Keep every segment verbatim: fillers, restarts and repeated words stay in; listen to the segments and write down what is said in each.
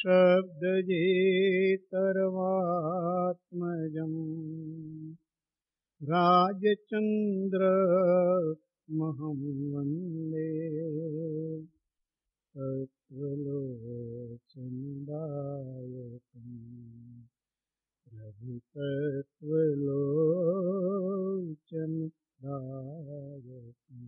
शब्दजेतर्वात्मजम् राजचन्द्रमहं वन्दे तत्त्वलोचनदायकम् प्रभुतत्त्वलोचनदायकम्।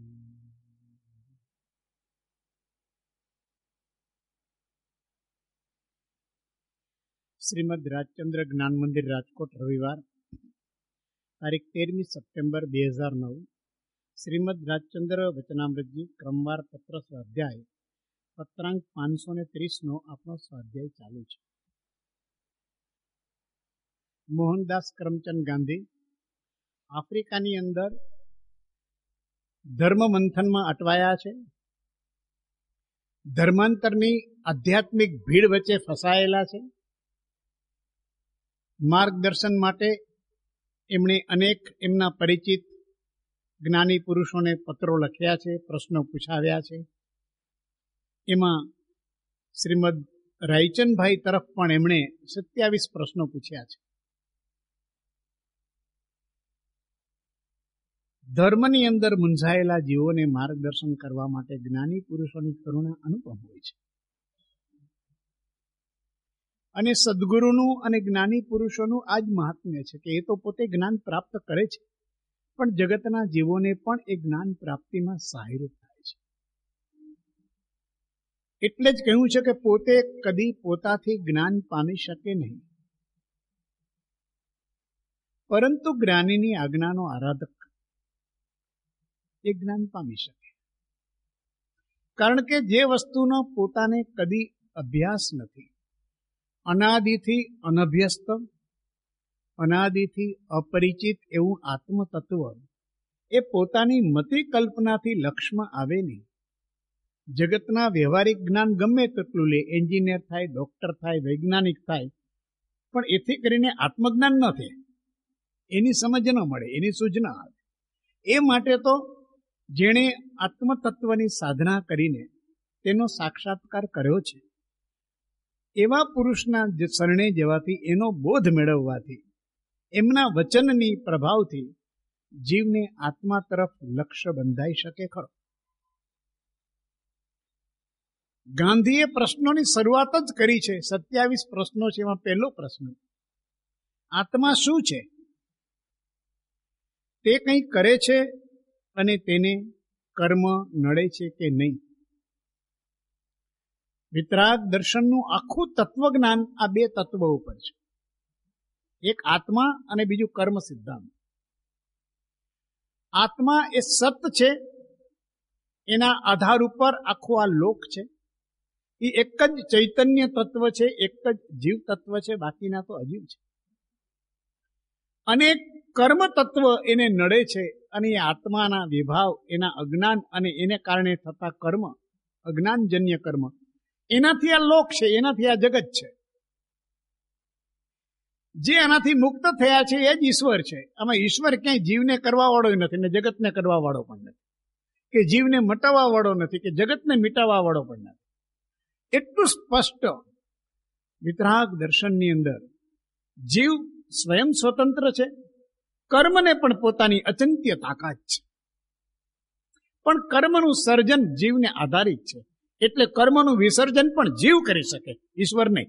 શ્રીમદ રાજચંદ્ર જ્ઞાન મંદિર રાજકોટ, રવિવાર તારીખ તેરમી સપ્ટેમ્બર બે હજાર નવ. શ્રીમદ રાજચંદ્ર વચનામૃતજી ક્રમવાર પત્ર સ્વાધ્યાય પત્રાંક પાંચસો ને ત્રીસનો આપણો સ્વાધ્યાય ચાલુ છે. મોહનદાસ કરમચંદ ગાંધી આફ્રિકાની અંદર ધર્મ મંથનમાં અટવાયા છે. ધર્માંતરની આધ્યાત્મિક ભીડ વચ્ચે ફસાયેલા છે. માર્ગદર્શન માટે એમણે અનેક એમના પરિચિત જ્ઞાની પુરુષોને પત્રો લખ્યા છે, પ્રશ્નો પૂછાવ્યા છે. એમાં શ્રીમદ રાયચંદભાઈ તરફ પણ એમણે સત્યાવીસ પ્રશ્નો પૂછ્યા છે. ધર્મની અંદર મૂંઝાયેલા જીવોને માર્ગદર્શન કરવા માટે જ્ઞાની પુરુષોની કરુણા અનુપમ હોય છે. અને સદગુરુનું અને જ્ઞાની પુરુષોનું આ જ મહાત્મ્ય છે કે એ તો પોતે જ્ઞાન પ્રાપ્ત કરે છે, પણ જગતના જીવોને પણ એ જ્ઞાન પ્રાપ્તિમાં સહાયરૂપ થાય છે. એટલે જ કહ્યું છે કે પોતે કદી પોતાથી જ્ઞાન પામી શકે નહીં, પરંતુ જ્ઞાનીની આજ્ઞાનો આરાધક એ જ્ઞાન પામી શકે. કારણ કે જે વસ્તુનો પોતાને કદી અભ્યાસ નથી, અનાદિથી અનભ્યસ્ત, અનાદિથી અપરિચિત એવું આત્મતત્વ એ પોતાની મતિ કલ્પનાથી લક્ષ્યમાં આવે નહીં. જગતના વ્યવહારિક જ્ઞાન ગમે તેટલું લે, એન્જિનિયર થાય, ડોક્ટર થાય, વૈજ્ઞાનિક થાય, પણ એથી કરીને આત્મજ્ઞાન ન થાય, એની સમજ ન મળે, એની સૂઝ ન આવે. એ માટે તો જેણે આત્મતત્વની સાધના કરીને તેનો સાક્ષાત્કાર કર્યો છે, એવા પુરુષના શરણે જવાથી, એનો બોધ મેળવવાથી, એમના વચનની પ્રભાવથી જીવને આત્મા તરફ લક્ષ્ય બંધાઈ શકે ખરો. ગાંધીએ પ્રશ્નોની શરૂઆત જ કરી છે. સત્યાવીસ પ્રશ્નો છે, એમાં પહેલો પ્રશ્ન, આત્મા શું છે? તે કંઈ કરે છે અને તેને કર્મ નડે છે કે નહીં? વિતરાગ દર્શનનું આખું તત્વજ્ઞાન આ બે તત્વો ઉપર છે, એક આત્મા અને બીજું કર્મ સિદ્ધાંત. આત્મા એ સત છે, એના આધાર ઉપર આખો આ લોક છે. એ એક જ ચૈતન્ય તત્વ છે, એક જ જીવ તત્વ છે, બાકીના તો અજીવ છે. અને કર્મ તત્વ એને નડે છે, અને એ આત્માના વિભાવ, એના અજ્ઞાન અને એને કારણે થતા કર્મ, અજ્ઞાનજન્ય કર્મ, એનાથી આ લોક છે, એનાથી આ જગત છે. જે એનાથી મુક્ત થયા છે એ જ ઈશ્વર છે. આમાં ઈશ્વર ક્યાંય જીવને કરવા વાળો નથી ને જગતને કરવા વાળો પણ નથી, કે જીવને મટાવવા વાળો નથી, કે જગતને મિટાવવા વાળો પણ નથી. એટલું સ્પષ્ટ વિતરાગ દર્શનની અંદર જીવ સ્વયં સ્વતંત્ર છે, કર્મને પણ પોતાની અચંત્ય તાકાત છે, પણ કર્મનું સર્જન જીવને આધારિત છે. એટલે કર્મનું વિસર્જન પણ જીવ કરી શકે, ઈશ્વર નહીં.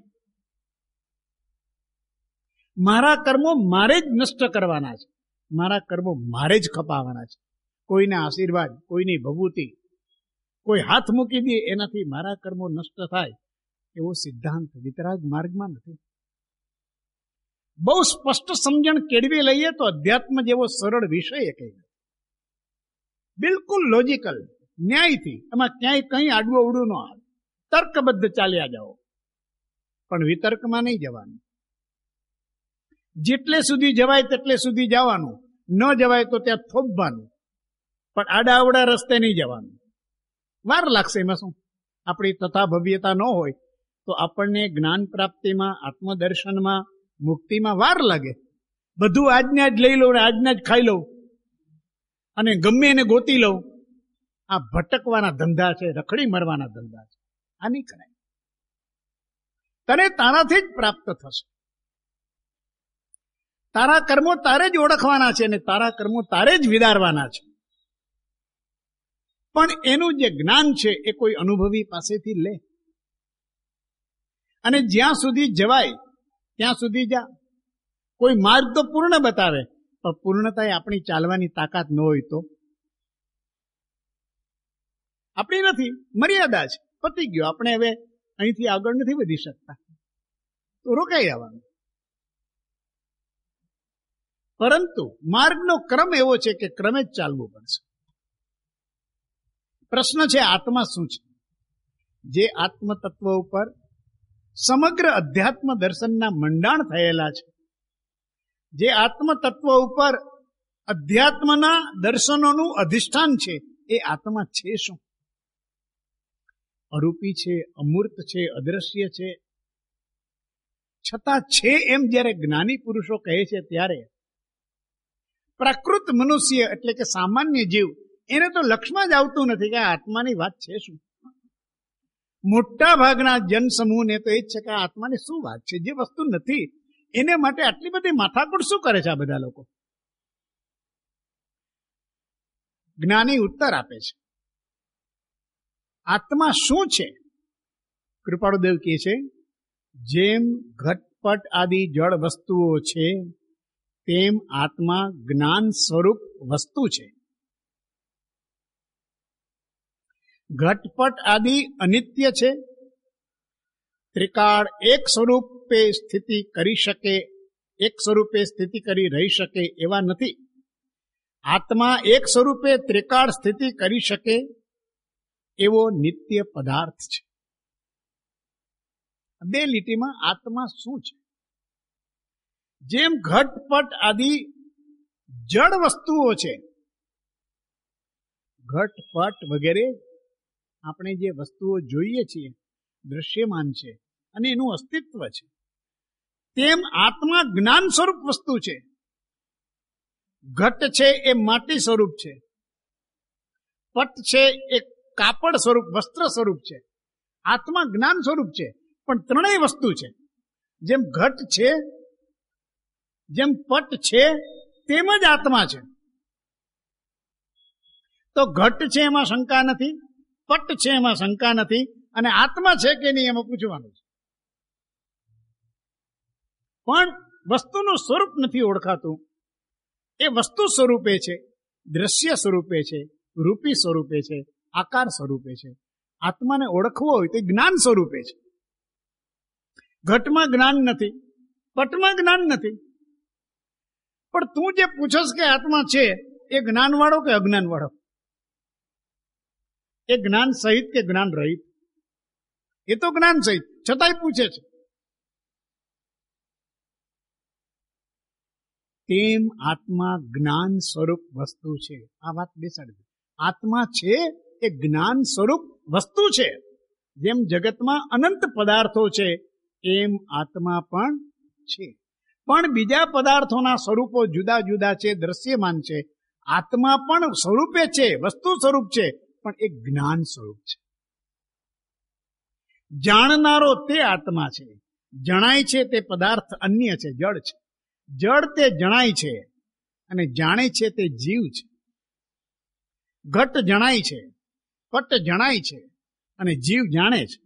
મારા કર્મો મારે જ નષ્ટ કરવાના છે, મારા કર્મો મારે જ ખપાવવાના છે. કોઈના આશીર્વાદ, કોઈની ભભૂતિ, કોઈ હાથ મૂકી દે એનાથી મારા કર્મો નષ્ટ થાય એવો સિદ્ધાંત વિતરાગ માર્ગમાં નથી. બહુ સ્પષ્ટ સમજણ કેળવી લઈએ તો અધ્યાત્મ જેવો સરળ વિષય એ કઈ નથી. બિલકુલ લોજિકલ, ન્યાયથી, એમાં ક્યાંય કંઈ આડવું અવડું ન આવે. તર્કબદ્ધ ચાલ્યા જાઓ, પણ વિતર્કમાં નહીં જવાનું. જેટલે સુધી જવાય તેટલે સુધી જવાનું, ન જવાય તો ત્યાં થોભવાનું, પણ આડા અવડા રસ્તે નહીં જવાનું. વાર લાગશે, એમાં શું? આપણી તથા ભવ્યતા ન હોય તો આપણને જ્ઞાન પ્રાપ્તિમાં, આત્મદર્શનમાં, મુક્તિમાં વાર લાગે. બધું આજના જ લઈ લઉં ને આજના જ ખાઈ લઉં અને ગમે એને ગોતી લઉં, આ ભટકવાના ધંધા છે, રખડી મરવાના ધંધા છે. આ નહીં કરાય. તને તારાથી જ પ્રાપ્ત થશે. તારા કર્મો તારે જ ઓળખવાના છે અને તારા કર્મો તારે જ વિદારવાના છે. પણ એનું જે જ્ઞાન છે એ કોઈ અનુભવી પાસેથી લે, અને જ્યાં સુધી જવાય ત્યાં સુધી જા. કોઈ માર્ગ તો પૂર્ણ બતાવે, પણ પૂર્ણતાએ આપણી ચાલવાની તાકાત ન હોય તો આપણી નથી, મર્યાદા છે, પતી ગયો. આપણે હવે અહીંથી આગળ નથી વધી શકતા, તો રોકાઈ આવવાનું. પરંતુ માર્ગનો ક્રમ એવો છે કે ક્રમે જ ચાલવું પડશે. પ્રશ્ન છે આત્મા શું છે? જે આત્મ તત્વ ઉપર સમગ્ર અધ્યાત્મ દર્શનના મંડાણ થયેલા છે, જે આત્મ તત્વ ઉપર અધ્યાત્મના દર્શનોનું અધિષ્ઠાન છે, એ આત્મા છે શું? અરૂપી છે, અમૂર્ત છે, અદ્રશ્ય છે, છતાં છે એમ જ્યારે જ્ઞાની પુરુષો કહે છે ત્યારે પ્રાકૃત મનુષ્ય એટલે કે સામાન્ય જીવ એને તો લક્ષમાં જ આવતું નથી કે આત્માની વાત છે શું. મોટા ભાગના જનસમૂહને તો એ જ છે કે આત્માની શું વાત છે, જે વસ્તુ નથી એને માટે આટલી બધી માથાકૂટ શું કરે છે આ બધા લોકો? જ્ઞાની ઉત્તર આપે છે. આત્મા શું છે? કૃપાળુદેવ કહે છે, જેમ ઘટપટ આદિ જળ વસ્તુઓ છે તેમ આત્મા જ્ઞાન સ્વરૂપ વસ્તુ છે. ઘટપટ આદિ અનિત્ય છે. ત્રિકાળ એક સ્વરૂપે સ્થિતિ કરી શકે, એક સ્વરૂપે સ્થિતિ કરી રહી શકે એવા નથી. આત્મા એક સ્વરૂપે ત્રિકાળ સ્થિતિ કરી શકે એવો નિત્ય પદાર્થ છે. બે લીટીમાં આત્મા શું છે? જેમ ઘટપટ આદિ જળ વસ્તુઓ છે, ઘટપટ વગેરે આપણે જે વસ્તુઓ જોઈએ છીએ દ્રશ્યમાન છે અને એનું અસ્તિત્વ છે, તેમ આત્મા જ્ઞાન સ્વરૂપ વસ્તુ છે. ઘટ છે એ માટી સ્વરૂપ છે, પટ છે એ કાપડ સ્વરૂપ વસ્ત્ર સ્વરૂપ છે, આત્મા જ્ઞાન સ્વરૂપ છે. પણ ત્રણેય વસ્તુ છે. જેમ ઘટ છે, જેમ પટ છે, તેમ જ આત્મા છે. તો ઘટ છે એમાં શંકા નથી, પટ છે એમાં શંકા નથી, અને આત્મા છે કે નહીં એમાં પૂછવાનું છે. પણ વસ્તુનું સ્વરૂપ નથી ઓળખાતું. એ વસ્તુ સ્વરૂપે છે, દ્રશ્ય સ્વરૂપે છે, રૂપી સ્વરૂપે છે, આકાર સ્વરૂપે છે. આત્માને ઓળખવો હોય તો જ્ઞાન સ્વરૂપે છે. ઘટમાં જ્ઞાન નથી, પટમાં જ્ઞાન નથી. પણ તું જે પૂછસ કે આત્મા છે એ જ્ઞાન વાળો કે અજ્ઞાન વાળો? એ જ્ઞાન સહિત કે જ્ઞાન રહિત? એ તો જ્ઞાન સહિત, છતાંય પૂછે છે. તેમ આત્મા જ્ઞાન સ્વરૂપ વસ્તુ છે. આ વાત બેસાડી. આત્મા છે એ જ્ઞાન સ્વરૂપ વસ્તુ છે. જેમ જગતમાં અનંત પદાર્થો છે એમ આત્મા પણ છે. પણ બીજા પદાર્થોના સ્વરૂપો જુદા જુદા છે, દ્રશ્યમાન છે. આત્મા પણ સ્વરૂપે છે, વસ્તુ સ્વરૂપ છે, પણ એક જ્ઞાન સ્વરૂપ છે. જાણનારો તે આત્મા છે. જણાય છે તે પદાર્થ અન્ય છે, જળ છે. જળ તે જણાય છે અને જાણે છે તે જીવ છે. ઘટ જણાય છે, પટ જણાય છે અને જીવ જાણે છે.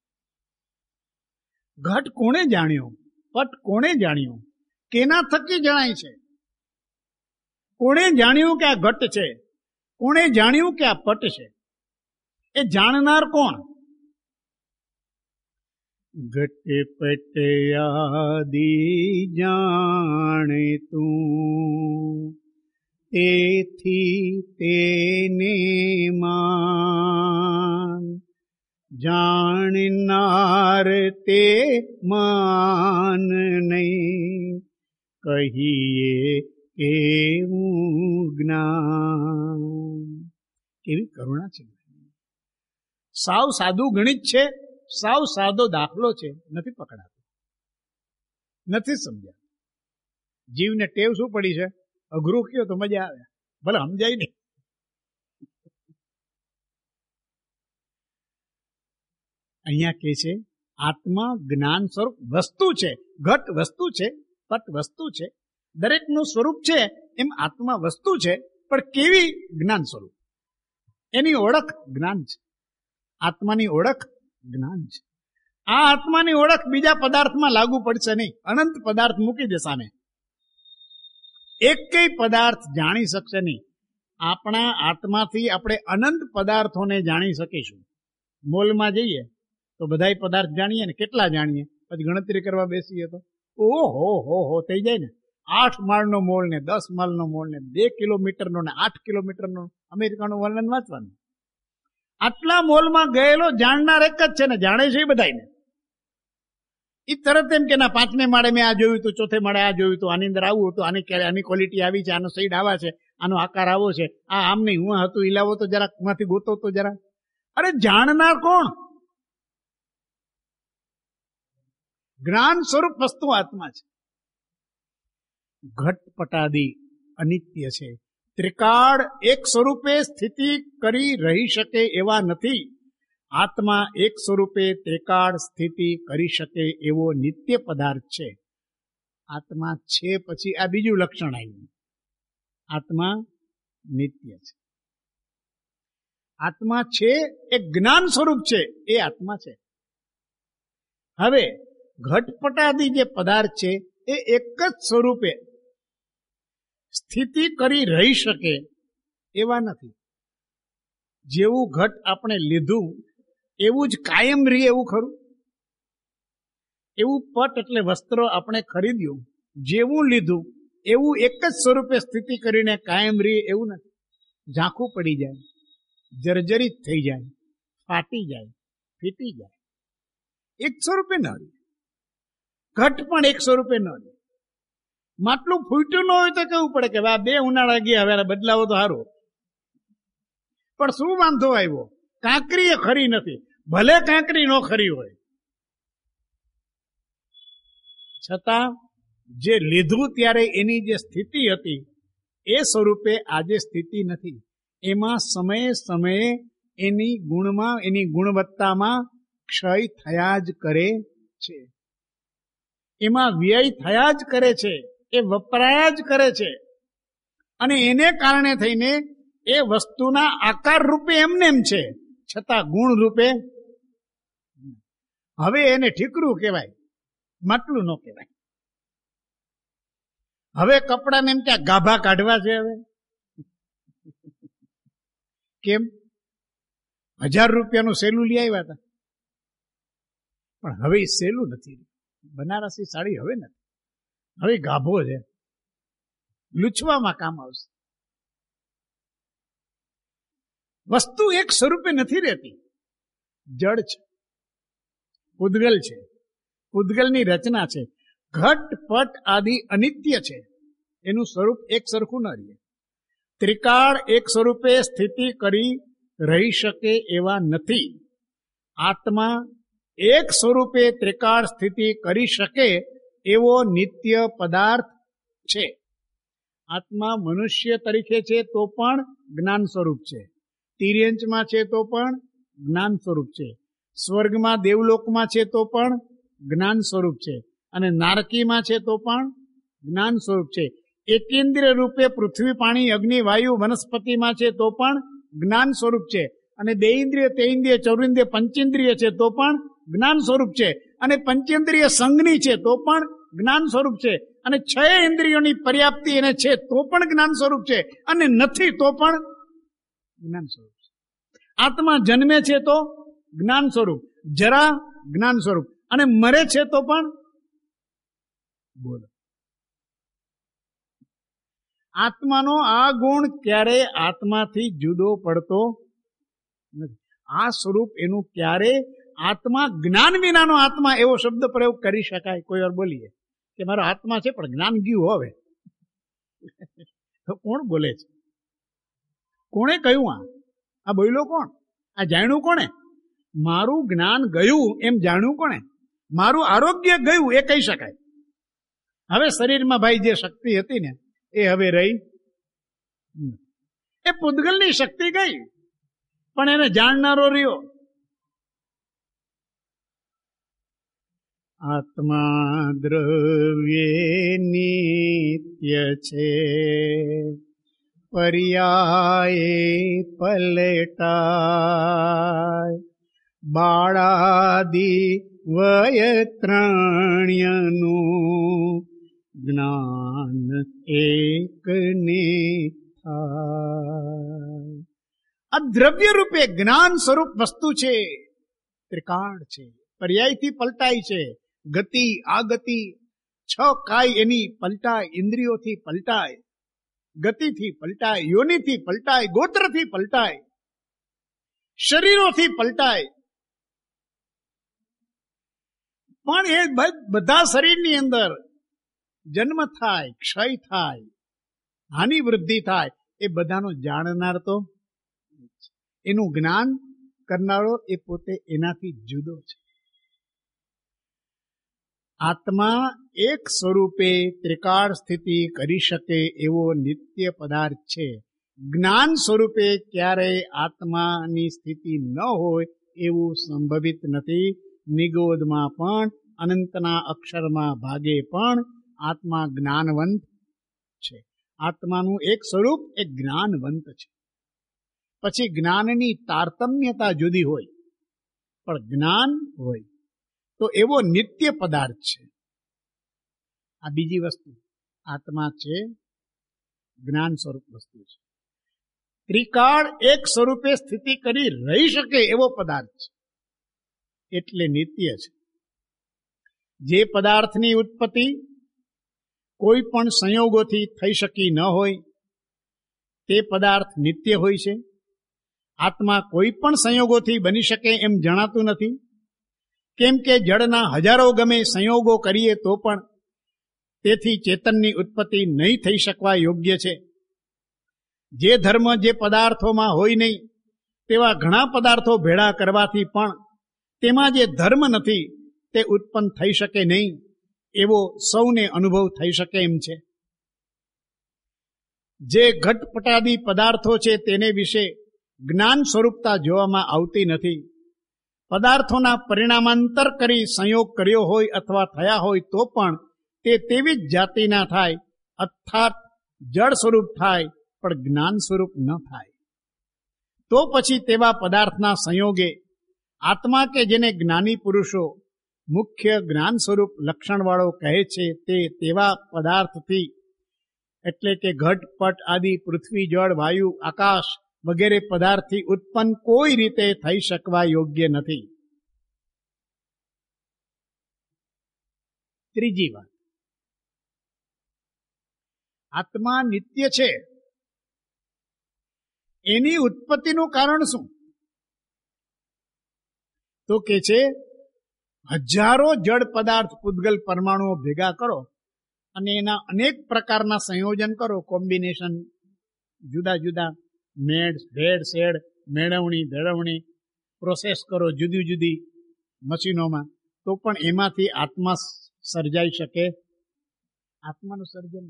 ઘટ કોણે જાણ્યો? પટ કોણે જાણ્યો? કેના થકી જણાય છે? કોણે જાણ્યું કે આ ઘટ છે? કોણે જાણ્યું કે આ પટ છે? એ જાણનાર કોણ? ઘટ પટ આદિ જાણે તું, તેથી તેને માન. જાણનાર તે માન નહીં, કહીએ કેવું જ્ઞાન. કેવી કરુણા છે! સાવ સાદું ગણિત છે, સાવ સાદો દાખલો છે, નથી પકડાતો, નથી સમજ્યા. જીવને ટેવ શું પડી છે? અઘરું કયો તો મજા આવે, ભલે સમજાય નહીં. અહીંયા કે છે આત્મા જ્ઞાન સ્વરૂપ વસ્તુ છે. ઘટ વસ્તુ છે, પટ વસ્તુ છે, દરેકનું સ્વરૂપ છે. એમ આત્મા વસ્તુ છે, પણ કેવી? જ્ઞાન સ્વરૂપ. એની ઓળખ જ્ઞાન છે. આત્માની ઓળખ જ્ઞાન છે. આ આત્માની ઓળખ બીજા પદાર્થમાં લાગુ પડશે નહીં. અનંત પદાર્થ મૂકી દે સામે, એકેય પદાર્થ જાણી શકશે નહીં. આપણા આત્માથી આપણે અનંત પદાર્થોને જાણી શકીશું. મોલમાં જઈએ તો બધાય પદાર્થ જાણીએ ને, કેટલા જાણીએ? પછી ગણતરી કરવા બેસીએ તો ઓહો હો હો થઈ જાય ને. આઠ માળનો મોલ ને, દસ માળનો મોલ ને, બે કિલોમીટરનો ને આઠ કિલોમીટરનો અમેરિકાનું વર્ણન વાંચવાનું. આટલા મોલમાં ગયેલો જાણનાર એક જ છે ને, જાણે છે એ બધાને. એ તરત એમ કે ના, પાંચમે માળે મેં આ જોયું હતું, ચોથે માળે આ જોયું હતું, આની અંદર આવું હતું, આની આની ક્વોલિટી આવી છે, આનો શેડ આવા છે, આનો આકાર આવો છે, આ આમ નહીં, હું હતું, ઈલાવો તો જરા માંથી ગોતો તો જરા. અરે જાણનાર કોણ? જ્ઞાન સ્વરૂપ વસ્તુ આત્મા છે. ઘટપટાદી અનિત્ય છે. ત્રિકાળ એક સ્વરૂપે સ્થિતિ કરી રહી શકે એવા નથી. આત્મા એક સ્વરૂપે ત્રિકાળ સ્થિતિ કરી શકે એવો નિત્ય પદાર્થ છે. આત્મા છે પછી આ બીજું લક્ષણ આવ્યું. આત્મા નિત્ય છે. આત્મા છે એ જ્ઞાન સ્વરૂપ છે, એ આત્મા છે. હવે ઘટપટાદી જે પદાર્થ છે એ એક જ સ્વરૂપે સ્થિતિ કરી રહી શકે એવા નથી. જેવું ઘટ આપણે લીધું એવું જ કાયમ રહે એવું ખરું? એવું પટ એટલે વસ્ત્ર આપણે ખરીદ્યું, જેવું લીધું એવું એક જ સ્વરૂપે સ્થિતિ કરીને કાયમ રહે એવું નથી. ઝાંખું પડી જાય, જર્જરિત થઈ જાય, ફાટી જાય, ફીટી જાય. એક સ્વરૂપે ન રહે. ઘટ પણ એક સ્વરૂપે ન રહે. માટલું ફૂટ્યું ન હોય તો કેવું પડે કે આ બે ઉનાળા ગયા, હવે બદલાવો તો સારો. પણ શું વાંધો આવ્યો? કાંકરી એ ખરી નથી, ભલે કાંકરી ન ખરી હોય, છતાં જે લીધું ત્યારે એની જે સ્થિતિ હતી એ સ્વરૂપે આજે સ્થિતિ નથી. એમાં સમયે સમયે એની ગુણમાં, એની ગુણવત્તામાં ક્ષય થયા જ કરે છે. એમાં વ્યય થયા જ કરે છે, એ વપરાયા જ કરે છે. અને એને કારણે થઈને એ વસ્તુના આકાર રૂપે એમને એમ છે, છતાં ગુણ રૂપે. હવે એને ઠીકરું કહેવાય, માટલું ન કહેવાય. હવે કપડાને એમ ત્યાં ગાભા કાઢવા છે. હવે કેમ? હજાર રૂપિયાનું સેલું લઈ આવ્યા હતા, પણ હવે સેલું નથી. બનારસી સાડી હવે નથી, હવે ગાભો છે, લૂછવામાં કામ આવશે. વસ્તુ એક સ્વરૂપે નથી રહેતી. જડ છે, પૂદગલ છે, પૂદગલની રચના છે. ઘટ પટ આદિ અનિત્ય છે, એનું સ્વરૂપ એક સરખું ન રહે. ત્રિકાળ એક સ્વરૂપે સ્થિતિ કરી રહી શકે એવા નથી. આત્મા એક સ્વરૂપે ત્રિકાળ સ્થિતિ કરી શકે એવો નિત્ય પદાર્થ છે. આત્મા મનુષ્ય તરીકે છે તો પણ જ્ઞાન સ્વરૂપ છે, તિર્યંચમાં છે તો પણ જ્ઞાન સ્વરૂપ છે, સ્વર્ગમાં દેવલોકમાં છે તો પણ જ્ઞાન સ્વરૂપ છે, અને નારકીમાં છે તો પણ જ્ઞાન સ્વરૂપ છે. એકેન્દ્રિય રૂપે પૃથ્વી પાણી અગ્નિ વાયુ વનસ્પતિમાં છે તો પણ જ્ઞાન સ્વરૂપ છે, અને દેઇન્દ્રિય તેઇન્દ્રિય ચૌરિન્દ્રિય પંચેન્દ્રિય છે તો પણ જ્ઞાન સ્વરૂપ છે, અને પંચેન્દ્રિય સંઘની છે તો પણ જ્ઞાન સ્વરૂપ છે, અને છ ઇન્દ્રિયોની પર્યાપ્તિ એને છે તો પણ જ્ઞાન સ્વરૂપ છે, અને નથી તો પણ જ્ઞાન સ્વરૂપ છે. આત્મા જન્મે છે તો જ્ઞાન સ્વરૂપ, જરા જ્ઞાન સ્વરૂપ, અને મરે છે તો પણ બોલો. આત્માનો આ ગુણ ક્યારે આત્માથી જુદો પડતો નથી. આ સ્વરૂપ એનું ક્યારે આત્મા, જ્ઞાન વિનાનો આત્મા એવો શબ્દ પ્રયોગ કરી શકાય. કોઈ વાર બોલીએ કે મારો આત્મા છે પણ જ્ઞાન ગયું હવે, તો કોણ બોલે છે? કોણે કહ્યું? આ આ બોલ્યો કોણ? આ જાણ્યું કોણે? મારું જ્ઞાન ગયું એમ જાણ્યું કોણે? મારું આરોગ્ય ગયું એ કહી શકાય. હવે શરીરમાં ભાઈ જે શક્તિ હતી ને એ હવે રહી. એ પૂદગલની શક્તિ ગઈ, પણ એને જાણનારો રહ્યો. આત્મા દ્રવ્યે નિત્ય છે, પર્યાયે પલટાય, બાળાદિ વયત્રણ્યનું જ્ઞાન એકને થાય. આ દ્રવ્ય રૂપે જ્ઞાન સ્વરૂપ વસ્તુ છે, ત્રિકાળ છે, પર્યાયથી પલટાય છે. ગતિ આગતિ છ કાય એની પલટાય, ઇન્દ્રિયોથી પલટાય, ગતિથી પલટાય, યોનિથી પલટાય, ગોત્રથી પલટાય, શરીરોથી પલટાય. પણ એ બધા શરીરની અંદર જન્મ થાય, ક્ષય થાય, હાનિ વૃદ્ધિ થાય, એ બધાનો જાણનાર તો એનું જ્ઞાન કરનારો એ પોતે એનાથી જુદો છે. આત્મા એક સ્વરૂપે ત્રિકાળ સ્થિતિ કરી શકે એવો નિત્ય પદાર્થ છે. જ્ઞાન સ્વરૂપે ક્યારેય આત્માની સ્થિતિ ન હોય એવું સંભવિત નથી. નિગોદમાં પણ અનંતના અક્ષરમાં ભાગે પણ આત્મા જ્ઞાનવંત છે. આત્માનું એક સ્વરૂપ એ જ્ઞાનવંત છે. પછી જ્ઞાનની તારતમ્યતા જુદી હોય, પણ જ્ઞાન હોય તો એવો નિત્ય પદાર્થ છે. આ બીજી વસ્તુ આત્મા છે, જ્ઞાન સ્વરૂપ વસ્તુ છે. ત્રિકાળ એક સ્વરૂપે સ્થિતિ કરી રહી શકે એવો પદાર્થ છે, એટલે નિત્ય છે. જે પદાર્થની ઉત્પત્તિ કોઈ પણ સંયોગોથી થઈ શકી ન હોય તે પદાર્થ નિત્ય હોય છે. આત્મા કોઈ પણ સંયોગોથી બની શકે એમ જણાતું નથી, કેમ કે જળના હજારો ગમે સંયોગો કરીએ તો પણ તેથી ચેતનની ઉત્પત્તિ નહીં થઈ શકવા યોગ્ય છે. જે ધર્મ જે પદાર્થોમાં હોય નહીં તેવા ઘણા પદાર્થો ભેળા કરવાથી પણ તેમાં જે ધર્મ નથી તે ઉત્પન્ન થઈ શકે નહીં એવો સૌને અનુભવ થઈ શકે એમ છે. જે ઘટપટાદી પદાર્થો છે તેને વિશે જ્ઞાન સ્વરૂપતા જોવામાં આવતી નથી. પદાર્થોના પરિણામાંતર કરી સંયોગ કર્યો હોય અથવા થયા હોય તો પણ તે તેવી જ જાતિના થાય, અર્થાત જળ સ્વરૂપ થાય, પણ જ્ઞાન સ્વરૂપ ન થાય. તો પછી તેવા પદાર્થના સંયોગે આત્મા કે જેને જ્ઞાની પુરુષો મુખ્ય જ્ઞાન સ્વરૂપ લક્ષણવાળો કહે છે તે તેવા પદાર્થથી એટલે કે ઘટ પટ આદિ પૃથ્વી જળ વાયુ આકાશ વગેરે પદાર્થથી ઉત્પન્ન કોઈ રીતે થઈ શકવા યોગ્ય નથી. ત્રીજી વાત, આત્મા નિત્ય છે એની ઉત્પત્તિનું કારણ શું? તો કે છે હજારો જળ પદાર્થ પૂતગલ પરમાણુઓ ભેગા કરો અને એના અનેક પ્રકારના સંયોજન કરો, કોમ્બિનેશન, જુદા જુદા મેડ ભેડ શેડ મેળવણી ભેળવણી પ્રોસેસ કરો જુદી જુદી મશીનોમાં, તો પણ એમાંથી આત્મા સર્જાઈ શકે? આત્માનું સર્જન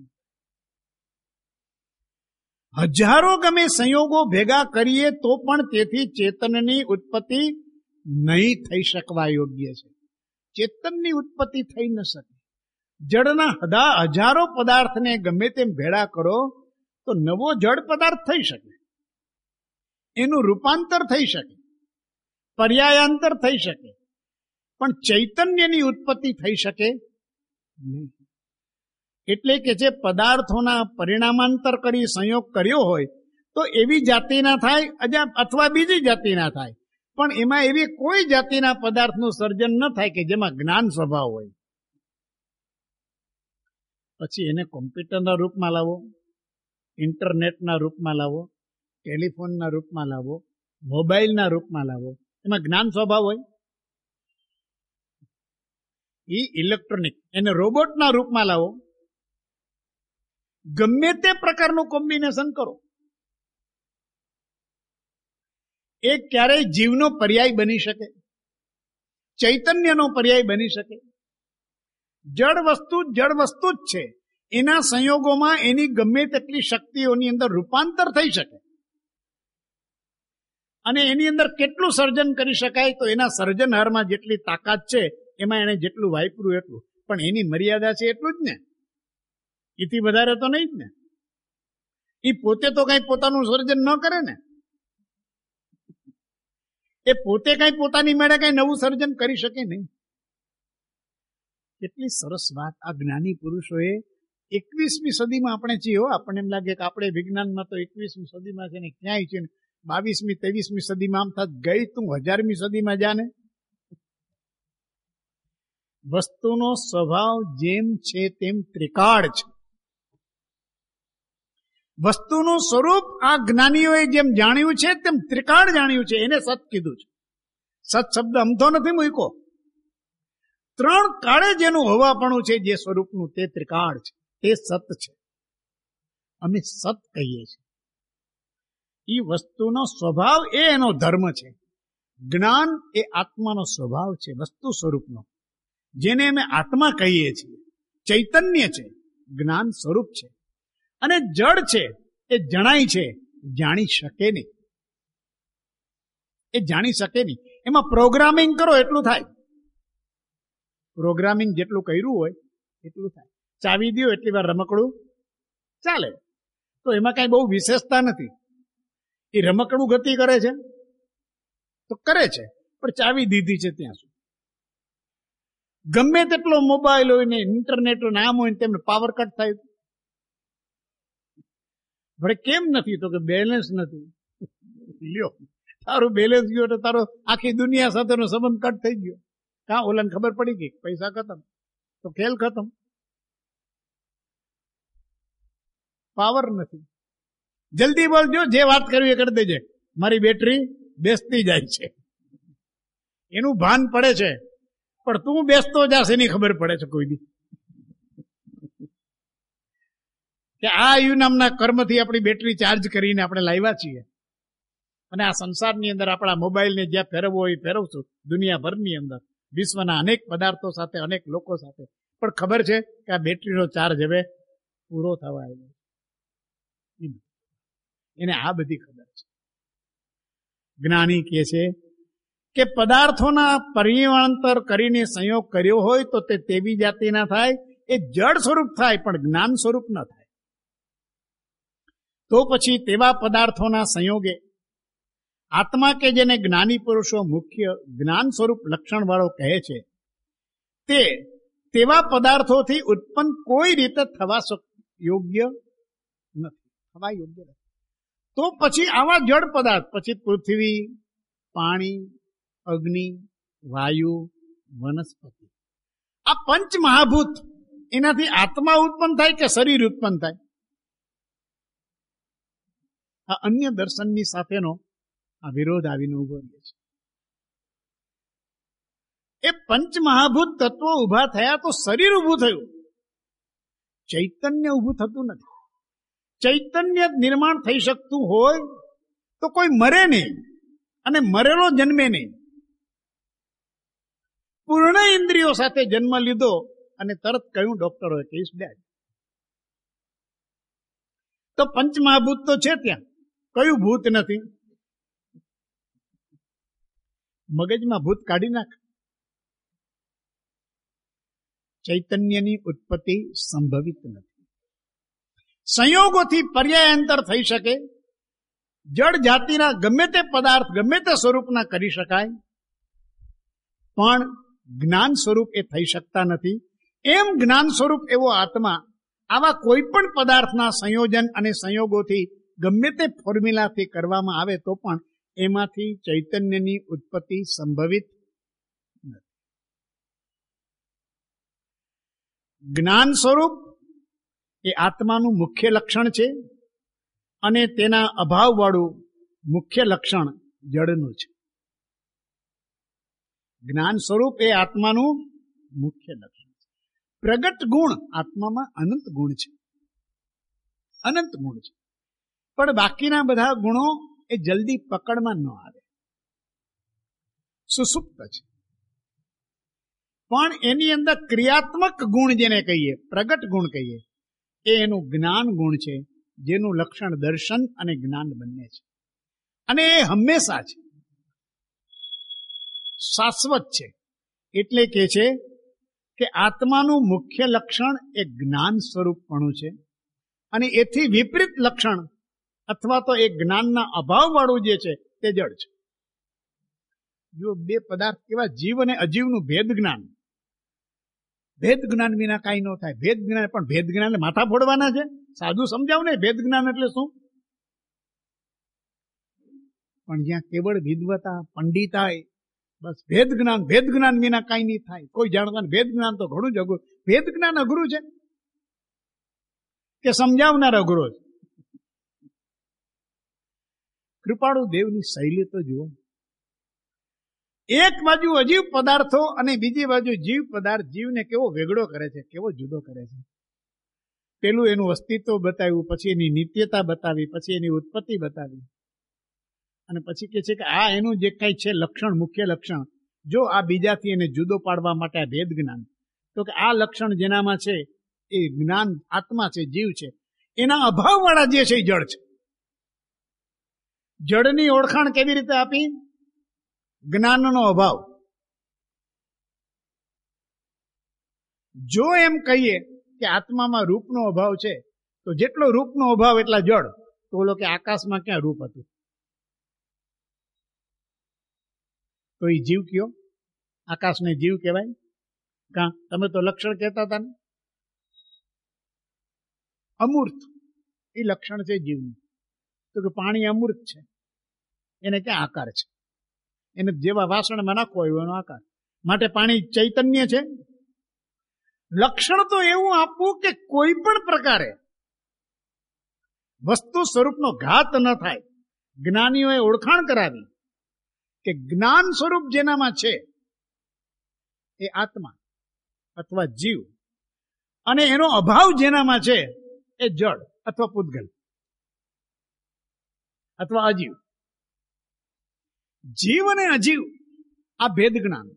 હજારો ગમે સંયોગો ભેગા કરીએ તો પણ તેથી ચેતનની ઉત્પત્તિ નહીં થઈ શકવા યોગ્ય છે. ચેતનની ઉત્પત્તિ થઈ ન શકે. જળના હજારો પદાર્થને ગમે તેમ ભેળા કરો તો નવો જળ પદાર્થ થઈ શકે, એનું રૂપાંતર થઈ શકે, પર્યાયાંતર થઈ શકે, પણ ચૈતન્યની ઉત્પત્તિ થઈ શકે નહીં. એટલે કે જે પદાર્થોના પરિણામાંતર કરી સંયોગ કર્યો હોય તો એવી જાતિના થાય અથવા બીજી જાતિના થાય, પણ એમાં એવી કોઈ જાતિના પદાર્થનું સર્જન ન થાય કે જેમાં જ્ઞાન સ્વભાવ હોય. પછી એને કોમ્પ્યુટરના રૂપમાં લાવો, ઇન્ટરનેટના રૂપમાં લાવો, ટેલિફોનના રૂપમાં લાવો, મોબાઈલના રૂપમાં લાવો, એમાં જ્ઞાન સ્વભાવ હોય? એ ઇલેક્ટ્રોનિક, એને રોબોટના રૂપમાં લાવો, ગમે તે પ્રકારનું કોમ્બિનેશન કરો, એ ક્યારેય જીવનો પર્યાય બની શકે, ચૈતન્યનો પર્યાય બની શકે? જળ વસ્તુ જળ વસ્તુ જ છે, એના સંયોગોમાં એની ગમે તેટલી શક્તિઓની અંદર રૂપાંતર થઈ શકે અને એની અંદર કેટલું સર્જન કરી શકાય તો એના સર્જનહારમાં જેટલી તાકાત છે એમાં એને જેટલું વાપર્યું એટલું, પણ એની મર્યાદા છે એટલું જ ને, એથી વધારે તો નહીં જ ને. એ પોતે તો કઈ પોતાનું સર્જન ન કરે ને, એ પોતે કઈ પોતાની મેળે કઈ નવું સર્જન કરી શકે નહીં. કેટલી સરસ વાત આ જ્ઞાની પુરુષોએ એકવીસમી સદીમાં આપણે છીએ. આપણને એમ લાગે કે આપણે વિજ્ઞાનમાં તો એકવીસમી સદીમાં છે ને ક્યાંય છે ને, બાવીસમી ત્રેવીસમી સદીમાં આમ થાત ગઈ તું હજારમી સદીમાં જાને. વસ્તુનો સ્વભાવ જેમ છે તેમ ત્રિકાળ છે. વસ્તુનું સ્વરૂપ આ જ્ઞાનીઓએ જેમ જાણ્યું છે તેમ ત્રિકાળ જાણ્યું છે. એને સત કીધું છે. સત શબ્દ અમથો નથી મૂક્યો. ત્રણ કાળે જેનું હોવાપણું છે, જે સ્વરૂપનું, તે ત્રિકાળ છે, તે સત છે. અમે સત કહીએ છીએ. એ વસ્તુનો સ્વભાવ એ એનો ધર્મ છે. જ્ઞાન એ આત્માનો સ્વભાવ છે, વસ્તુ સ્વરૂપનો, જેને અમે આત્મા કહીએ છીએ. ચૈતન્ય છે, જ્ઞાન સ્વરૂપ છે. અને જડ છે, એ જણાય છે, જાણી શકે નહીં. એ જાણી શકે નહીં. એમાં પ્રોગ્રામિંગ કરો એટલું થાય. પ્રોગ્રામિંગ જેટલું કર્યું હોય એટલું થાય. ચાવી દો એટલી વાર રમકડું ચાલે, તો એમાં કઈ બહુ વિશેષતા નથી. એ રમકડું ગતિ કરે છે તો કરે છે, પણ ચાવી દીધી છે ત્યાં સુધી. ગમે તેટલો મોબાઈલ હોય ને ઇન્ટરનેટ નામ હોય ને તેમને પાવર કટ થાય. ભલે કેમ નથી? તો કે બેલેન્સ નથી. લ્યો, તારું બેલેન્સ ગયો તો તારો આખી દુનિયા સાથેનો સંબંધ કટ થઈ ગયો. કા ઓલાને ખબર પડી ગઈ પૈસા ખતમ, તો ખેલ ખતમ. પાવર નથી. જલ્દી બોલજો, જે વાત કરવી એ કરી દેજે. મારી બેટરી બેસતી જાય છે, એનું ભાન પડે છે, પણ તું બેસતો જાશ એની ખબર પડે છે કોઈ દી. કે આ યુ નામના કર્મથી આપણી બેટરી ચાર્જ કરીને આપણે લાવ્યા છીએ, અને આ સંસારની અંદર આપણા મોબાઈલને જ્યાં ફેરવવો હોય ફેરવશું, દુનિયાભરની અંદર, વિશ્વના અનેક પદાર્થો સાથે, અનેક લોકો સાથે. પણ ખબર છે કે આ બેટરીનો ચાર્જ હવે પૂરો થવા આવ્યો. એને આ બધી ખબર છે. જ્ઞાની કહે છે કે પદાર્થોના પરિવર્તન કરીને સંયોગ કર્યો હોય તો તે તેવી જાતિના થાય, એ જડ સ્વરૂપ થાય, પણ જ્ઞાન સ્વરૂપ ન થાય. તો પછી તેવા પદાર્થોના સંયોગે આત્મા કે જેને જ્ઞાની પુરુષો મુખ્ય જ્ઞાન સ્વરૂપ લક્ષણ વાળો કહે છે, તે તેવા પદાર્થોથી ઉત્પન્ન કોઈ રીતે થવા યોગ્ય નથી, થવા યોગ્ય નથી. તો પછી આવા જડ પદાર્થ, પછી પૃથ્વી, પાણી, અગ્નિ, વાયુ, વનસ્પતિ, આ પંચ મહાભૂત, એનાથી આત્મા ઉત્પન્ન થાય કે શરીર ઉત્પન્ન થાય? આ અન્ય દર્શનની સાથેનો આ વિરોધ આવીને ઉભો રહે છે. એ પંચ મહાભૂત તત્વો ઉભા થયા તો શરીર ઉભું થયું, ચૈતન્ય ઉભું થતું નથી. ચૈતન્ય નિર્માણ થઈ શકતું હોય તો કોઈ મરે નહીં, અને મરેલો જન્મે નહીં. પૂર્ણ ઇન્દ્રિયો સાથે જન્મ લીધો અને તરત કહ્યું ડોક્ટરોએ કે ઇઝ ડેડ. તો પંચમહાભૂત તો છે ત્યાં, કયું ભૂત નથી? મગજમાં ભૂત કાઢી નાખ. ચૈતન્યની ઉત્પત્તિ સંભવિત નથી. સંયોગોથી પર્યાયાંતર થઈ શકે. જળ જાતિના ગમે તે પદાર્થ ગમે તે સ્વરૂપના કરી શકાય, પણ જ્ઞાન સ્વરૂપ એ થઈ શકતા નથી. એમ જ્ઞાન સ્વરૂપ એવો આત્મા આવા કોઈ પણ પદાર્થના સંયોજન અને સંયોગોથી ગમે તે ફોર્મ્યુલાથી કરવામાં આવે તો પણ એમાંથી ચૈતન્યની ઉત્પત્તિ સંભવિત નથી. જ્ઞાન સ્વરૂપ એ આત્માનું મુખ્ય લક્ષણ છે, અને તેના અભાવવાળું મુખ્ય લક્ષણ જડનું છે. જ્ઞાન સ્વરૂપ એ આત્માનું મુખ્ય લક્ષણ છે. પ્રગટ ગુણ આત્મામાં અનંત ગુણ છે, અનંત ગુણ છે, પણ બાકીના બધા ગુણો એ જલ્દી પકડમાં ન આવે, સુસુપ્ત છે. પણ એની અંદર ક્રિયાત્મક ગુણ જેને કહીએ, પ્રગટ ગુણ કહીએ, એ એનું જ્ઞાન ગુણ છે, જેનું લક્ષણ દર્શન અને જ્ઞાન બંને છે. અને એ હંમેશા છે, શાશ્વત છે. એટલે કે છે કે આત્માનું મુખ્ય લક્ષણ એ જ્ઞાન સ્વરૂપપણું છે, અને એથી વિપરીત લક્ષણ અથવા તો એ જ્ઞાનના અભાવ વાળું જે છે તે જડ છે. જો બે પદાર્થ કેવા, જીવ અને અજીવનું ભેદ જ્ઞાન, ભેદ જ્ઞાન વિના કાંઈ ન થાય. ભેદ જ્ઞાન, પણ ભેદ જ્ઞાન માથા ફોડવાના છે? સાદું સમજાવ ને, ભેદ જ્ઞાન એટલે શું? પણ જ્યાં કેવળ વિદ્વતા, પંડિતાઈ, બસ ભેદ જ્ઞાન, ભેદ જ્ઞાન વિના કાંઈ નહીં થાય. કોઈ જાણવાનું ભેદ જ્ઞાન તો ઘણું જ અઘરું. ભેદ જ્ઞાન અઘરું છે કે સમજાવનાર અઘરો છે? કૃપાળુ દેવની શૈલી તો જુઓ. એક બાજુ અજીવ પદાર્થો અને બીજી બાજુ જીવ પદાર્થ, જીવને કેવો વેગળો કરે છે, કેવો જુદો કરે છે. પેલું એનું અસ્તિત્વ બતાવ્યું, પછી એની નિત્યતા બતાવી, પછી એની ઉત્પત્તિ બતાવી, અને પછી કે છે કે આ એનું જે કઈ છે લક્ષણ, મુખ્ય લક્ષણ, જો આ બીજાથી એને જુદો પાડવા માટે આ ભેદ જ્ઞાન, તો કે આ લક્ષણ જેનામાં છે એ જ્ઞાન, આત્મા છે, જીવ છે, એના અભાવ વાળા જે છે એ જડ છે. જડની ઓળખાણ કેવી રીતે આપી? જ્ઞાનનો અભાવ. જો એમ કહીએ કે આત્મામાં રૂપનો અભાવ છે, તો જેટલો રૂપનો અભાવ એટલા જડ. તો ઓલો કે આકાશમાં ક્યાં રૂપ હતું? તો એ જીવ કયો? આકાશને જીવ કહેવાય? કા તમે તો લક્ષણ કહેતા હતા ને, અમૂર્ત એ લક્ષણ છે જીવનું. તો કે પાણી અમૂર્ત છે, એને ક્યાં આકાર છે? એને જેવા વાસણમાં નાખવો હોય એનો આકાર. માટે પાણી ચૈતન્ય છે. લક્ષણ તો એવું આપવું કે કોઈ પણ પ્રકારે વસ્તુ સ્વરૂપનો ઘાત ન થાય. જ્ઞાનીઓએ ઓળખાણ કરાવી કે જ્ઞાન સ્વરૂપ જેનામાં છે એ આત્મા અથવા જીવ, અને એનો અભાવ જેનામાં છે એ જડ અથવા પૂતગલ અથવા અજીવ. જીવ અને અજીવ આ ભેદ જ્ઞાન,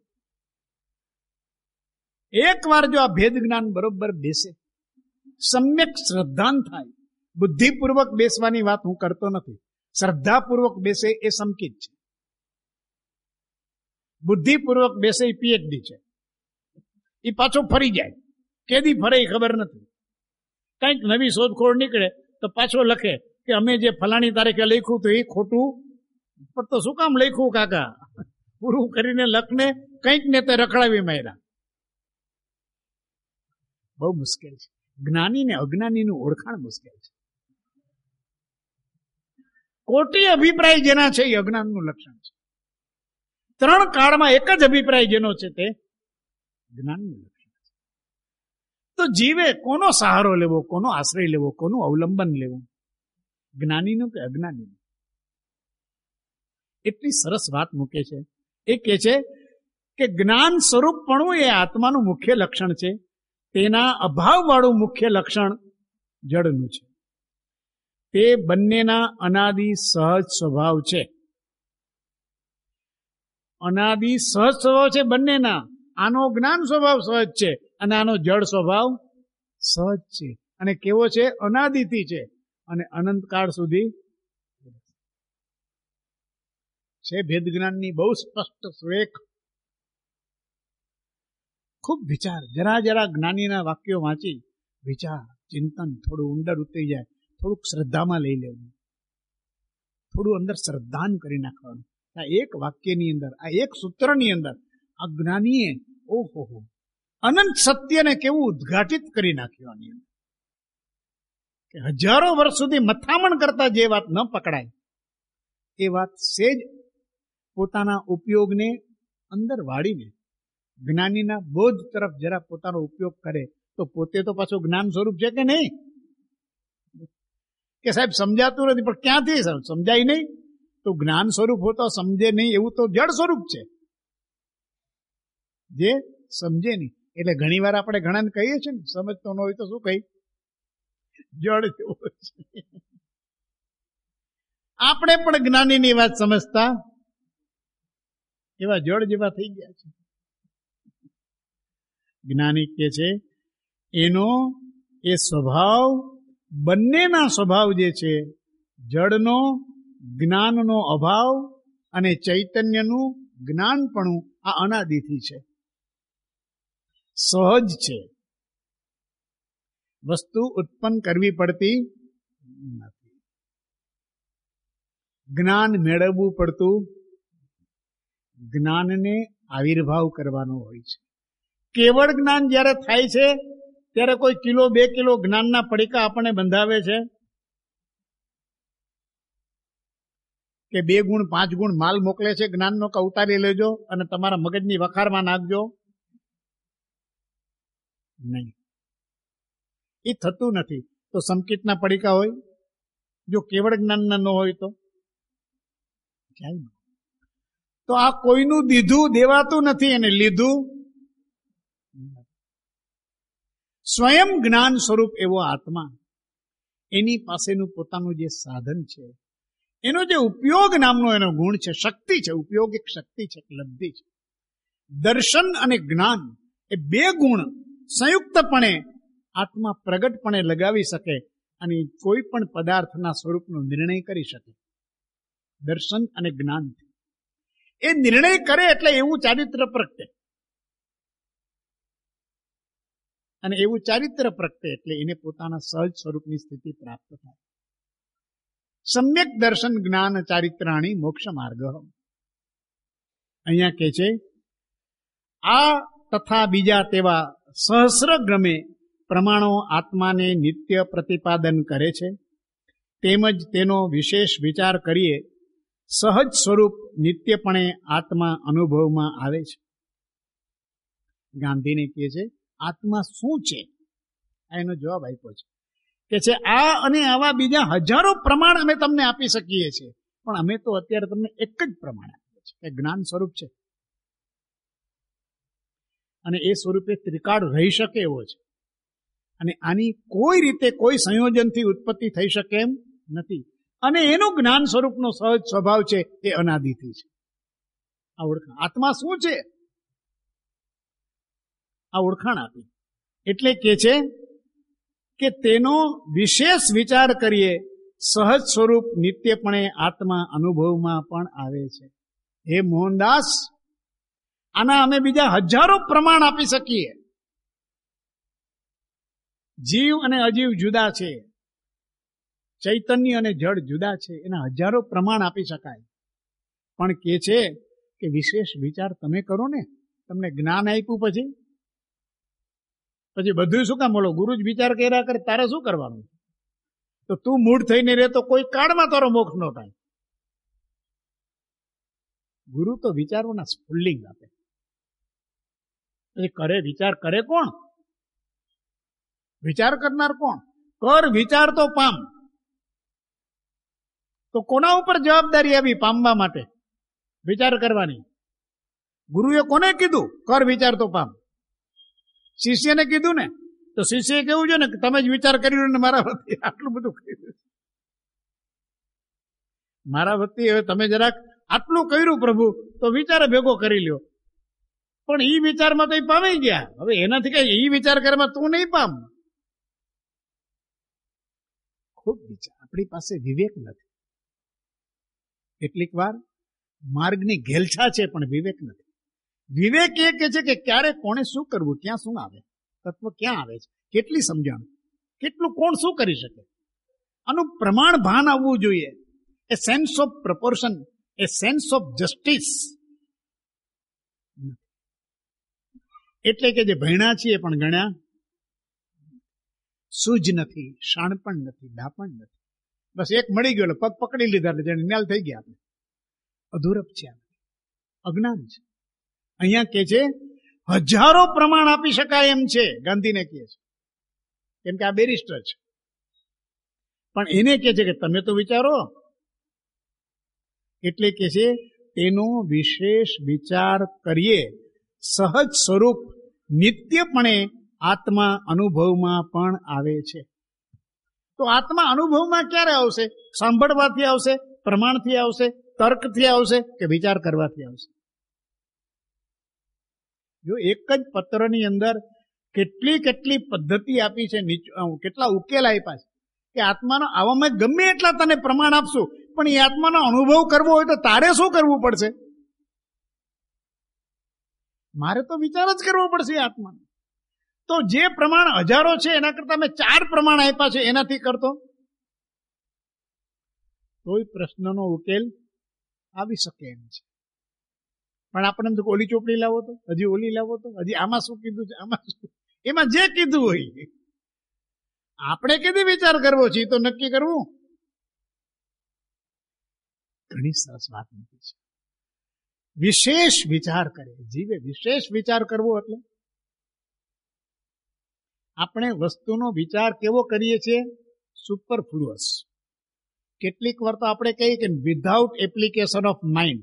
એક વાર જો આ ભેદ જ્ઞાન બરોબર બેસે, સમ્યક શ્રદ્ધાન થાય. બુદ્ધિપૂર્વક બેસવાની વાત હું કરતો નથી, શ્રદ્ધાપૂર્વક બેસે એ સમકિત છે. બુદ્ધિપૂર્વક બેસે એ પીએચડી છે. એ પાછો ફરી જાય, કેદી ફરે એ ખબર નથી. કંઈક નવી શોધખોળ નીકળે તો પાછો લખે કે અમે જે ફલાણી તારીખે લખ્યું તો એ ખોટું, પણ તો શું કામ લખ્યું કાકા? પૂરું કરીને લખને કંઈક ને તે રખડાવી માર્યા. બહુ મુશ્કેલ છે. જ્ઞાની ને અજ્ઞાનીનું ઓળખાણ મુશ્કેલ છે. કોટી અભિપ્રાય જેના છે એ અજ્ઞાનનું લક્ષણ છે. ત્રણ કાળમાં એક જ અભિપ્રાય જેનો છે તે જ્ઞાનનું લક્ષણ છે. તો જીવે કોનો સહારો લેવો, કોનો આશ્રય લેવો, કોનું અવલંબન લેવું? જ્ઞાનીનું કે અજ્ઞાનીનું? એટલી સરસ વાત મૂકે છે. એ કહે છે કે જ્ઞાન સ્વરૂપપણું એ આત્માનું મુખ્ય લક્ષણ છે. તેના અભાવ વાળું મુખ્ય લક્ષણ જડનું છે. તે બંનેના અનાદિ સહજ સ્વભાવ છે. અનાદિ સહજ સ્વભાવ છે બંનેના. આનો જ્ઞાન સ્વભાવ સહજ છે અને આનો જડ સ્વભાવ સહજ છે. અને કેવો છે? અનાદિથી છે અને અનંતકાળ સુધી છે. ભેદ જ્ઞાનની બહુ સ્પષ્ટ સ્વેક. ખૂબ વિચાર, જરા જરા જ્ઞાનીના વાક્યો વાંચી વિચાર, ચિંતન, થોડું ઊંડર ઉતરી જાય, થોડુંક શ્રદ્ધામાં લઈ લેવું, થોડું અંદર શ્રદ્ધાન કરી નાખવાનું. આ એક વાક્યની અંદર, આ એક સૂત્રની અંદર આ જ્ઞાનીએ ઓહો અનંત સત્યને કેવું ઉદ્ઘાટિત કરી નાખ્યું. આની અંદર કે હજારો વર્ષ સુધી મથામણ કરતા જે વાત ન પકડાય એ વાત સેજ પોતાના ઉપયોગને અંદર વાળીને જ્ઞાનીના બોધ તરફ જરા પોતાનો ઉપયોગ કરે તો પોતે તો પાછું જ્ઞાન સ્વરૂપ છે કે નહીં? કે સાહેબ સમજાતું નથી, પણ ક્યાંથી સમજાય નહીં? તો જ્ઞાન સ્વરૂપ હોતો સમજે નહીં એવું તો જડ સ્વરૂપ છે, જે સમજે નહીં. એટલે ઘણી વાર આપણે ઘણાને કહીએ છીએ ને, સમજતો ન હોય તો શું કહી? જડ જેવો છે. આપણે પણ જ્ઞાનીની વાત સમજતા એવા જડ જેવા થઈ ગયા છે. જ્ઞાની કે છે એનો એ સ્વભાવ, બંનેના સ્વભાવ જે છે, જડનો જ્ઞાનનો અભાવ અને ચૈતન્યનું જ્ઞાનપણું, આ અનાદિથી છે. સહજ છે, વસ્તુ ઉત્પન્ન કરવી પડતી નથી. જ્ઞાન મેળવવું પડતું, જ્ઞાનને આવિર્ભાવ કરવાનો હોય છે. કેવળ જ્ઞાન જ્યારે થાય છે ત્યારે કોઈ કિલો બે કિલો જ્ઞાનના પડીકા આપણને બંધાવે છે કે બે ગુણ પાંચ ગુણ માલ મોકલે છે જ્ઞાનનો, કે ઉતારી લેજો અને તમારા મગજની વખારમાં નાખજો. નહીં, એ થતું નથી. તો સંકિતના પડીકા હોય, જો કેવળ જ્ઞાનના ન હોય તો ક્યાંય નહીં. તો આ કોઈનું દીધું દેવાતું નથી, એને લીધું. સ્વયં જ્ઞાન સ્વરૂપ એવો આત્મા, એની પાસેનું પોતાનું જે સાધન છે, એનો જે ઉપયોગ નામનો એનો ગુણ છે, શક્તિ છે, ઉપયોગ એક શક્તિ છે, એક લબ્ધિ છે. દર્શન અને જ્ઞાન એ બે ગુણ સંયુક્તપણે આત્મા પ્રગટપણે લગાવી શકે અને કોઈ પણ પદાર્થના સ્વરૂપનો નિર્ણય કરી શકે. દર્શન અને જ્ઞાન એ નિર્ણય કરે એટલે એવું ચારિત્ર પ્રગટે, અને એવું ચારિત્ર પ્રગટે એટલે એને પોતાના સહજ સ્વરૂપની સ્થિતિ પ્રાપ્ત થાય. સમ્યક દર્શન જ્ઞાન ચારિત્રાણી મોક્ષ માર્ગ. અહીંયા કે છે આ તથા બીજા તેવા સહસ્ર ગ્રમે પ્રમાણો આત્માને નિત્ય પ્રતિપાદન કરે છે, તેમજ તેનો વિશેષ વિચાર કરીએ સહજ સ્વરૂપ નિત્યપણે આત્મા અનુભવમાં આવે છે. ગાંધીને કહે છે આત્મા શું છે? આ એનો જવાબ આપ્યો છે કે છે આ અને આવા બીજા હજારો પ્રમાણ અમે તમને આપી શકીએ છીએ, પણ અમે તો અત્યારે તમને એક જ પ્રમાણ આપીએ છીએ કે જ્ઞાન સ્વરૂપ છે, અને એ સ્વરૂપે ત્રિકાળ રહી શકે એવો છે, અને આની કોઈ રીતે કોઈ સંયોજનથી ઉત્પત્તિ થઈ શકે એમ નથી, અને એનું જ્ઞાન સ્વરૂપનો સહજ સ્વભાવ છે એ અનાદિથી છે. આ ઓળખાણ આત્મા શું છે, આ ઓળખાણ આપી એટલે કે છે કે તેનો વિશેષ વિચાર કરીએ સહજ સ્વરૂપ નિત્યપણે આત્મા અનુભવમાં પણ આવે છે. હે મોહનદાસ, આના અમે બીજા હજારો પ્રમાણ આપી શકીએ. જીવ અને અજીવ જુદા છે, ચૈતન્ય અને જળ જુદા છે, એના હજારો પ્રમાણ આપી શકાય, પણ કે છે કે વિશેષ વિચાર તમે કરો ને, તમને જ્ઞાન આપ્યું પછી પછી બધું શું કામ બોલો? ગુરુ જ વિચાર કર્યા કરે, તારે શું કરવાનું? તો તું મૂળ થઈને રહે તો કોઈ કાળમાં તારો મોક્ષ ન થાય. ગુરુ તો વિચારોના સ્ફુલ્લિંગ આપે. પછી કરે વિચાર કરે કોણ? વિચાર કરનાર કોણ? કર વિચાર તો પામ. તો કોના ઉપર જવાબદારી આવી પામવા માટે? વિચાર કરવાની. ગુરુએ કોને કીધું કર વિચાર તો પામ? શિષ્યને કીધું ને, તો શિષ્યએ કેવું છે ને કે તમે જ વિચાર કરી લો ને મારા વતી આટલું બધું કર્યું, મારા વતી હવે તમે જરાક આટલું કર્યું પ્રભુ, તો વિચાર ભેગો કરી લ્યો. પણ ઈ વિચારમાં તો એ પામી ગયા, હવે એનાથી કઈ ઈ વિચાર કરવામાં તું નહીં પામ. ખૂબ વિચાર, આપણી પાસે વિવેક નથી. કેટલીક વાર માર્ગની ઘેલછા છે પણ વિવેક નથી. વિવેક એ કે છે કે ક્યારે કોણે શું કરવું, ક્યાં શું આવે, તત્વ ક્યાં આવે છે, કેટલી સમજણ, કેટલું કોણ શું કરી શકે, આનું પ્રમાણ ભાન આવવું જોઈએ. A sense of proportion, a sense of justice. એટલે કે જે ભણ્યા છીએ પણ ગણ્યા સૂજ નથી, શાણપણ નથી, ડાપણ નથી. બસ એક મળી ગયો પગ પકડી લીધા એટલે જેને ન્યાલ થઈ ગયા. આપણે અધૂરપ છે, અજ્ઞાન છે. અહીંયા કે છે હજારો પ્રમાણ આપી શકાય એમ છે, ગાંધીને કહે છે, કેમ કે આ બેરિસ્ટર છે. પણ એને કહે છે કે તમે તો વિચારો. એટલે કે છે તેનો વિશેષ વિચાર કરીએ સહજ સ્વરૂપ નિત્યપણે આત્મા અનુભવમાં પણ આવે છે. તો આત્મા અનુભવમાં ક્યારે આવશે? સાંભળવાથી આવશે, પ્રમાણથી આવશે, તર્કથી આવશે કે વિચાર કરવાથી આવશે? જો એક જ પત્રની અંદર કેટલી કેટલી પદ્ધતિ આપી છે, કેટલા ઉકેલ આપ્યા છે કે આત્માનો આવામાં ગમે એટલા તને પ્રમાણ આપશું, પણ એ આત્માનો અનુભવ કરવો હોય તો તારે શું કરવું પડશે? મારે તો વિચાર જ કરવો પડશે આત્માનો. તો જે પ્રમાણ હજારો છે એના કરતા મેં ચાર પ્રમાણ આપ્યા છે એનાથી કરતો તોય પ્રશ્નનો ઉકેલ આવી શકે એમ છે. પણ આપણે તો ઓલી ચોપડી લાવો તો, હજી ઓલી લાવો તો, હજી આમાં શું કીધું છે, આમાં શું, એમાં જે કીધું હોય આપણે કીધી વિચાર કરવો છે તો નક્કી કરવું. ઘણી સરસ વાત નથી છે. વિશેષ વિચાર કરે જીવે. વિશેષ વિચાર કરવો એટલે આપણે વસ્તુનો વિચાર કેવો કરીએ છીએ? સુપરફ્લુઅસ. કેટલીક વાર તો આપણે કહીએ કે વિધાઉટ એપ્લિકેશન ઓફ માઇન્ડ.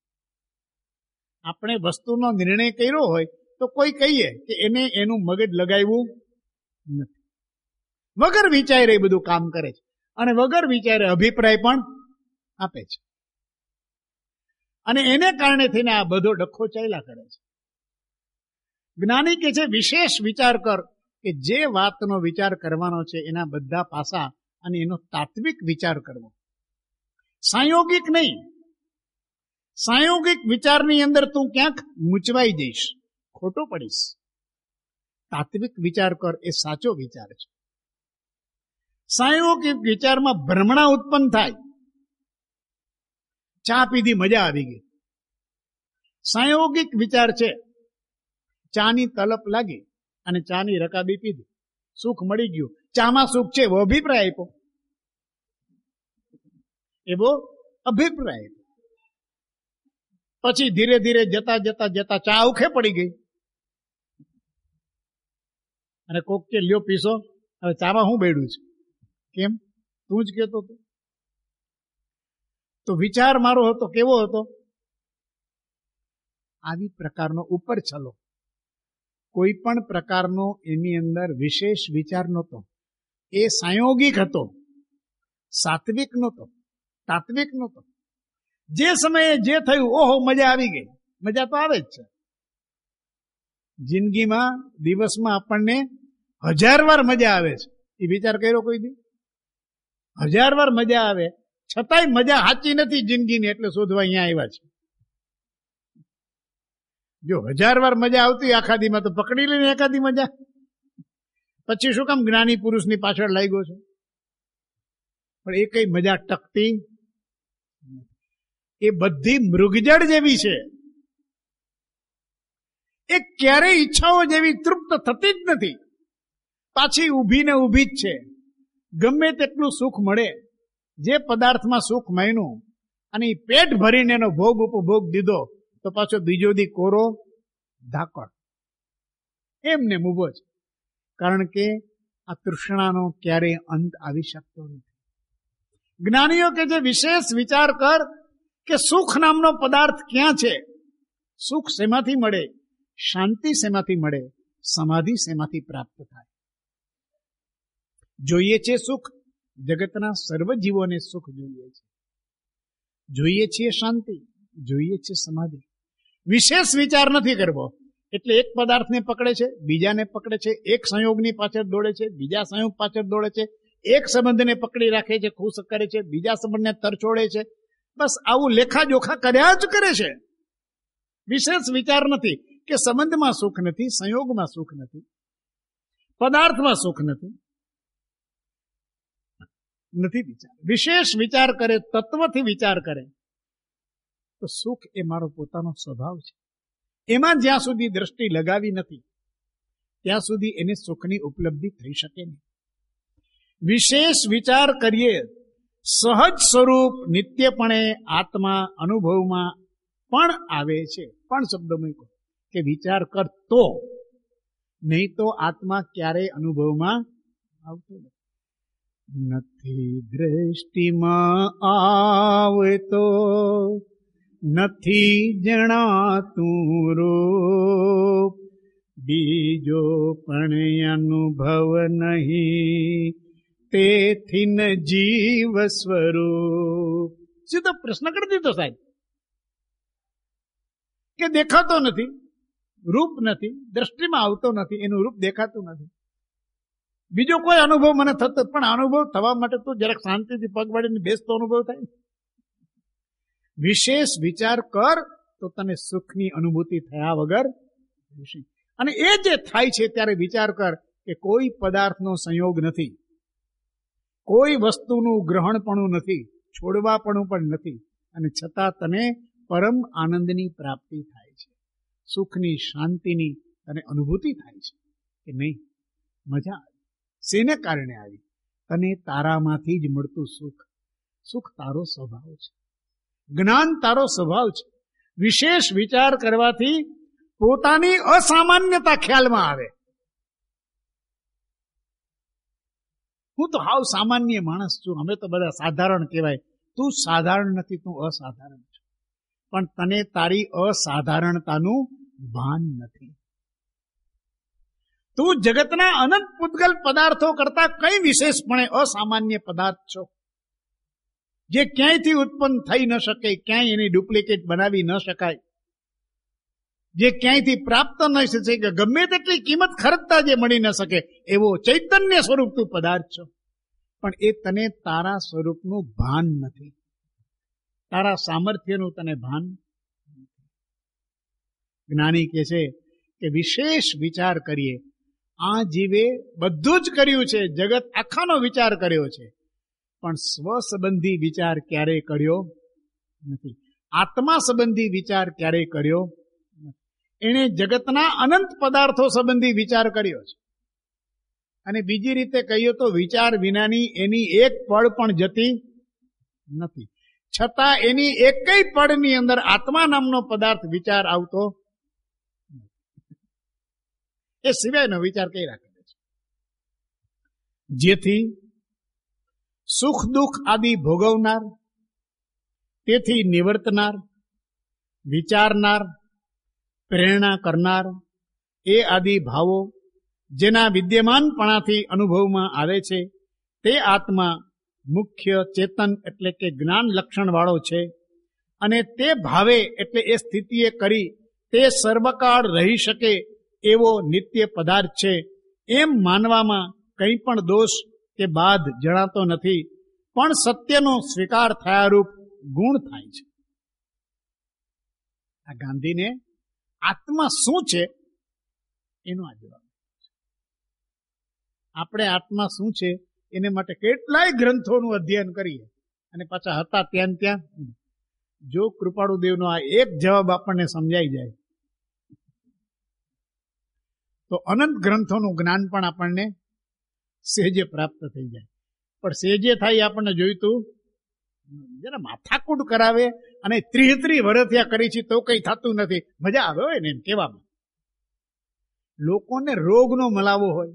આપણે વસ્તુનો નિર્ણય કર્યો હોય તો કોઈ કહીએ કે એને એનું મગજ લગાવ્યું નથી, વગર વિચારે એ બધું કામ કરે છે અને વગર વિચારે અભિપ્રાય પણ આપે છે અને એને કારણે થઈને આ બધો ડખો ચાલ્યા કરે છે. જ્ઞાની કે છે વિશેષ વિચાર કર, કે જે વાતનો વિચાર કરવાનો છે એના બધા પાસા અને એનો તાત્વિક વિચાર કરવો, સંયોગિક નહીં. સંયોગિક વિચારની અંદર તું ક્યાંક મૂંચવાઈ જઈશ, ખોટો પડીશ. તાત્વિક વિચાર કર, એ સાચો વિચાર છે. સંયોગિક વિચારમાં ભ્રમણા ઉત્પન્ન થાય. ચા પીધી, મજા આવી ગઈ, સંયોગિક વિચાર છે. ચાની તલપ લાગી અને ચાની રકાબી પીધી, સુખ મળી ગયું, ચામાં સુખ છે એવો અભિપ્રાય આપ્યો, એવો અભિપ્રાય આપ્યો. પછી ધીરે ધીરે જતા જતા જતા ચા ઉખે પડી ગઈ અને કોક કે લ્યો પીસો, હવે ચામાં હું બેડું છું, કેમ તું જ કહેતો હતો. તો વિચાર મારો હતો કેવો હતો? આવી પ્રકારનો ઉપર ચલો. કોઈ પણ પ્રકારનો એની અંદર વિશેષ વિચાર નહોતો. એ સંયોગિક હતો, સાત્વિક નહોતો, તાત્વિક નહોતો. જે સમયે જે થયું, ઓહો મજા આવી ગઈ. મજા તો આવે જ છે જિંદગીમાં. દિવસમાં આપણને હજાર વાર મજા આવે છે. એ વિચાર કર્યો કોઈ દી? હજાર વાર મજા આવે, છતાંય મજા સાચી નથી જિંદગીની, એટલે શોધવા અહીંયા આવ્યા છે. જો હજાર વાર મજા આવતી આખા દીમાં તો પકડી લઈને એકાદી મજા. પછી શું કામ જ્ઞાની પુરુષની પાછળ લાગ્યો છે? પણ એ કઈ મજા ટકતી, એ બધી મૃગજળ જેવી છે. એ ક્યારેય ઈચ્છાઓ જેવી તૃપ્ત થતી જ નથી, પાછી ઊભી ને ઊભી જ છે. ગમે તેટલું સુખ મળે, જે પદાર્થમાં સુખ માન્યું અને એ પેટ ભરીને એનો ભોગ ઉપભોગ દીધો તો પાછો બીજો દી કોરો ધાકડ એમને ઉભો છે. કારણ કે આ તૃષ્ણાનો ક્યારેય અંત આવી શકતો નથી. જ્ઞાનીઓ કે જે વિશેષ વિચાર કર કે સુખ નામનો પદાર્થ ક્યાં છે? સુખ શેમાંથી મળે? શાંતિ શેમાંથી મળે? સમાધિ શેમાંથી પ્રાપ્ત થાય? જોઈએ છે સુખ, જગતના સર્વ જીવોને સુખ જોઈએ છે. જોઈએ છીએ શાંતિ, જોઈએ છે સમાધિ. વિશેષ વિચાર નથી કરવો. એટલે એક પદાર્થને પકડે છે, બીજાને પકડે છે, એક સંયોગની પાછળ દોડે છે, બીજા સંયોગ પાછળ દોડે છે, એક સંબંધને પકડી રાખે છે, ખુશ કરે છે, બીજા સંબંધને તરછોડે છે. બસ આવું લેખાજોખા કર્યા જ કરે છે. વિશેષ વિચાર નથી કે સંબંધમાં સુખ નથી, સંયોગમાં સુખ નથી, પદાર્થમાં સુખ નથી. નથી વિચાર. વિશેષ વિચાર કરે, તત્વથી વિચાર કરે તો સુખ એ મારો પોતાનો સ્વભાવ છે. એમાં જ્યાં સુધી દ્રષ્ટિ લગાવી નથી ત્યાં સુધી એને સુખની ઉપલબ્ધિ થઈ શકે નહીં. વિશેષ વિચાર કરીએ, સહજ સ્વરૂપ નિત્યપણે આત્મા અનુભવમાં પણ આવે છે. પણ શબ્દ મૂકો કે વિચાર કર તો, નહીં તો આત્મા ક્યારેય અનુભવમાં આવતો નથી. નથી દ્રષ્ટિમાં આવતો, નથી જણાતું રૂપ, બીજો પણ અનુભવ નહીં, તેથી ન જીવ સ્વરૂપ. સીધો પ્રશ્ન કરી દીધો સાહેબ કે દેખાતો નથી, રૂપ નથી, દ્રષ્ટિમાં આવતો નથી, એનું રૂપ દેખાતું નથી, બીજો કોઈ અનુભવ મને થતો. પણ અનુભવ થવા માટે તો જરાક શાંતિથી પગ વાળીને બેસતો અનુભવ થાય. વિશેષ વિચાર કર તો તને સુખની અનુભૂતિ થયા વગર. અને એ જે થાય છે ત્યારે વિચાર કર કે કોઈ પદાર્થનો સંયોગ નથી, કોઈ વસ્તુનું ગ્રહણપણું નથી, છોડવાપણું પણ નથી, અને છતાં તને પરમ આનંદની પ્રાપ્તિ થાય છે, સુખની, શાંતિની તને અનુભૂતિ થાય છે કે નહીં? મજા આવી. શેને કારણે આવી? તને તારામાંથી જ મળતું સુખ. સુખ તારો સ્વભાવ છે, જ્ઞાન તારો સ્વભાવ છે. વિશેષ વિચાર કરવાથી પોતાની અસામાન્યતા ખ્યાલમાં આવે. હું તો હાવ સામાન્ય માણસ છું, અમે તો બધા સાધારણ કહેવાય. તું સાધારણ નથી, તું અસાધારણ છે. પણ તને તારી અસાધારણતાનું ભાન નથી. તું જગતના અનંત પૂતગલ પદાર્થો કરતા કઈ વિશેષપણે અસામાન્ય પદાર્થ છો, જે ક્યાંયથી ઉત્પન્ન થઈ ન શકે, ક્યાંય એની ડુપ્લિકેટ બનાવી ન શકાય, જે ક્યાંયથી પ્રાપ્ત ન થઈ શકે, ગમે તેટલી કિંમત ખર્ચતા જે મળી ન શકે, એવો ચૈતન્ય સ્વરૂપ તું પદાર્થ છો. પણ એ તને તારા સ્વરૂપનું ભાન નથી, તારા સામર્થ્યનું તને ભાન નથી. જ્ઞાની કહે છે કે વિશેષ વિચાર કરીએ. આ જીવે બધું જ કર્યું છે, જગત આખાનો વિચાર કર્યો છે, પણ સ્વ સંબંધી વિચાર ક્યારેય કર્યો નથી, આત્મા સંબંધી વિચાર ક્યારેય કર્યો નથી. એણે જગતના અનંત પદાર્થો સંબંધી વિચાર કર્યો છે. અને બીજી રીતે કહીએ તો વિચાર વિનાની એની એક પળ પણ જતી નથી, છતાં એની એકેય પળની અંદર આત્મા નામનો પદાર્થ વિચાર આવતો એ સિવાયનો વિચાર કઈ રાખે છે. જેથી સુખ દુઃખ આદિ ભોગવનાર, તેથી નિવર્તનાર, વિચારનાર, પ્રેરણા કરનાર એ આદિ ભાવો જેના વિદ્યમાનપણાથી અનુભવમાં આવે છે, તે આત્મા મુખ્ય ચેતન એટલે કે જ્ઞાન લક્ષણ વાળો છે. અને તે ભાવે એટલે એ સ્થિતિએ કરી તે સર્વકાળ રહી શકે એવો નિત્ય પદાર્થ છે, એમ માનવામાં કંઈ પણ દોષ કે બાદ જણાતો નથી, પણ સત્યનો સ્વીકાર થયારૂપ ગુણ થાય છે. આ ગાંધીને આત્મા શું છે એનો આ જવાબ. આપણે આત્મા શું છે એને માટે કેટલાય ગ્રંથોનું અધ્યયન કરીએ અને પાછા હતા ત્યાં ત્યાં. જો કૃપાળુદેવનો આ એક જવાબ આપણને સમજાઈ જાય તો અનંત ગ્રંથોનું જ્ઞાન પણ આપણને સહેજે પ્રાપ્ત થઈ જાય. પણ સહેજે થાય આપણને જોઈતું જરા માથાકૂટ કરાવે અને ત્રીસ ત્રીસ વર્ષથી કરી છે તો કઈ થતું નથી. મજા આવે હોય ને એમ કહેવામાં. લોકોને રોગનો મલાવો હોય,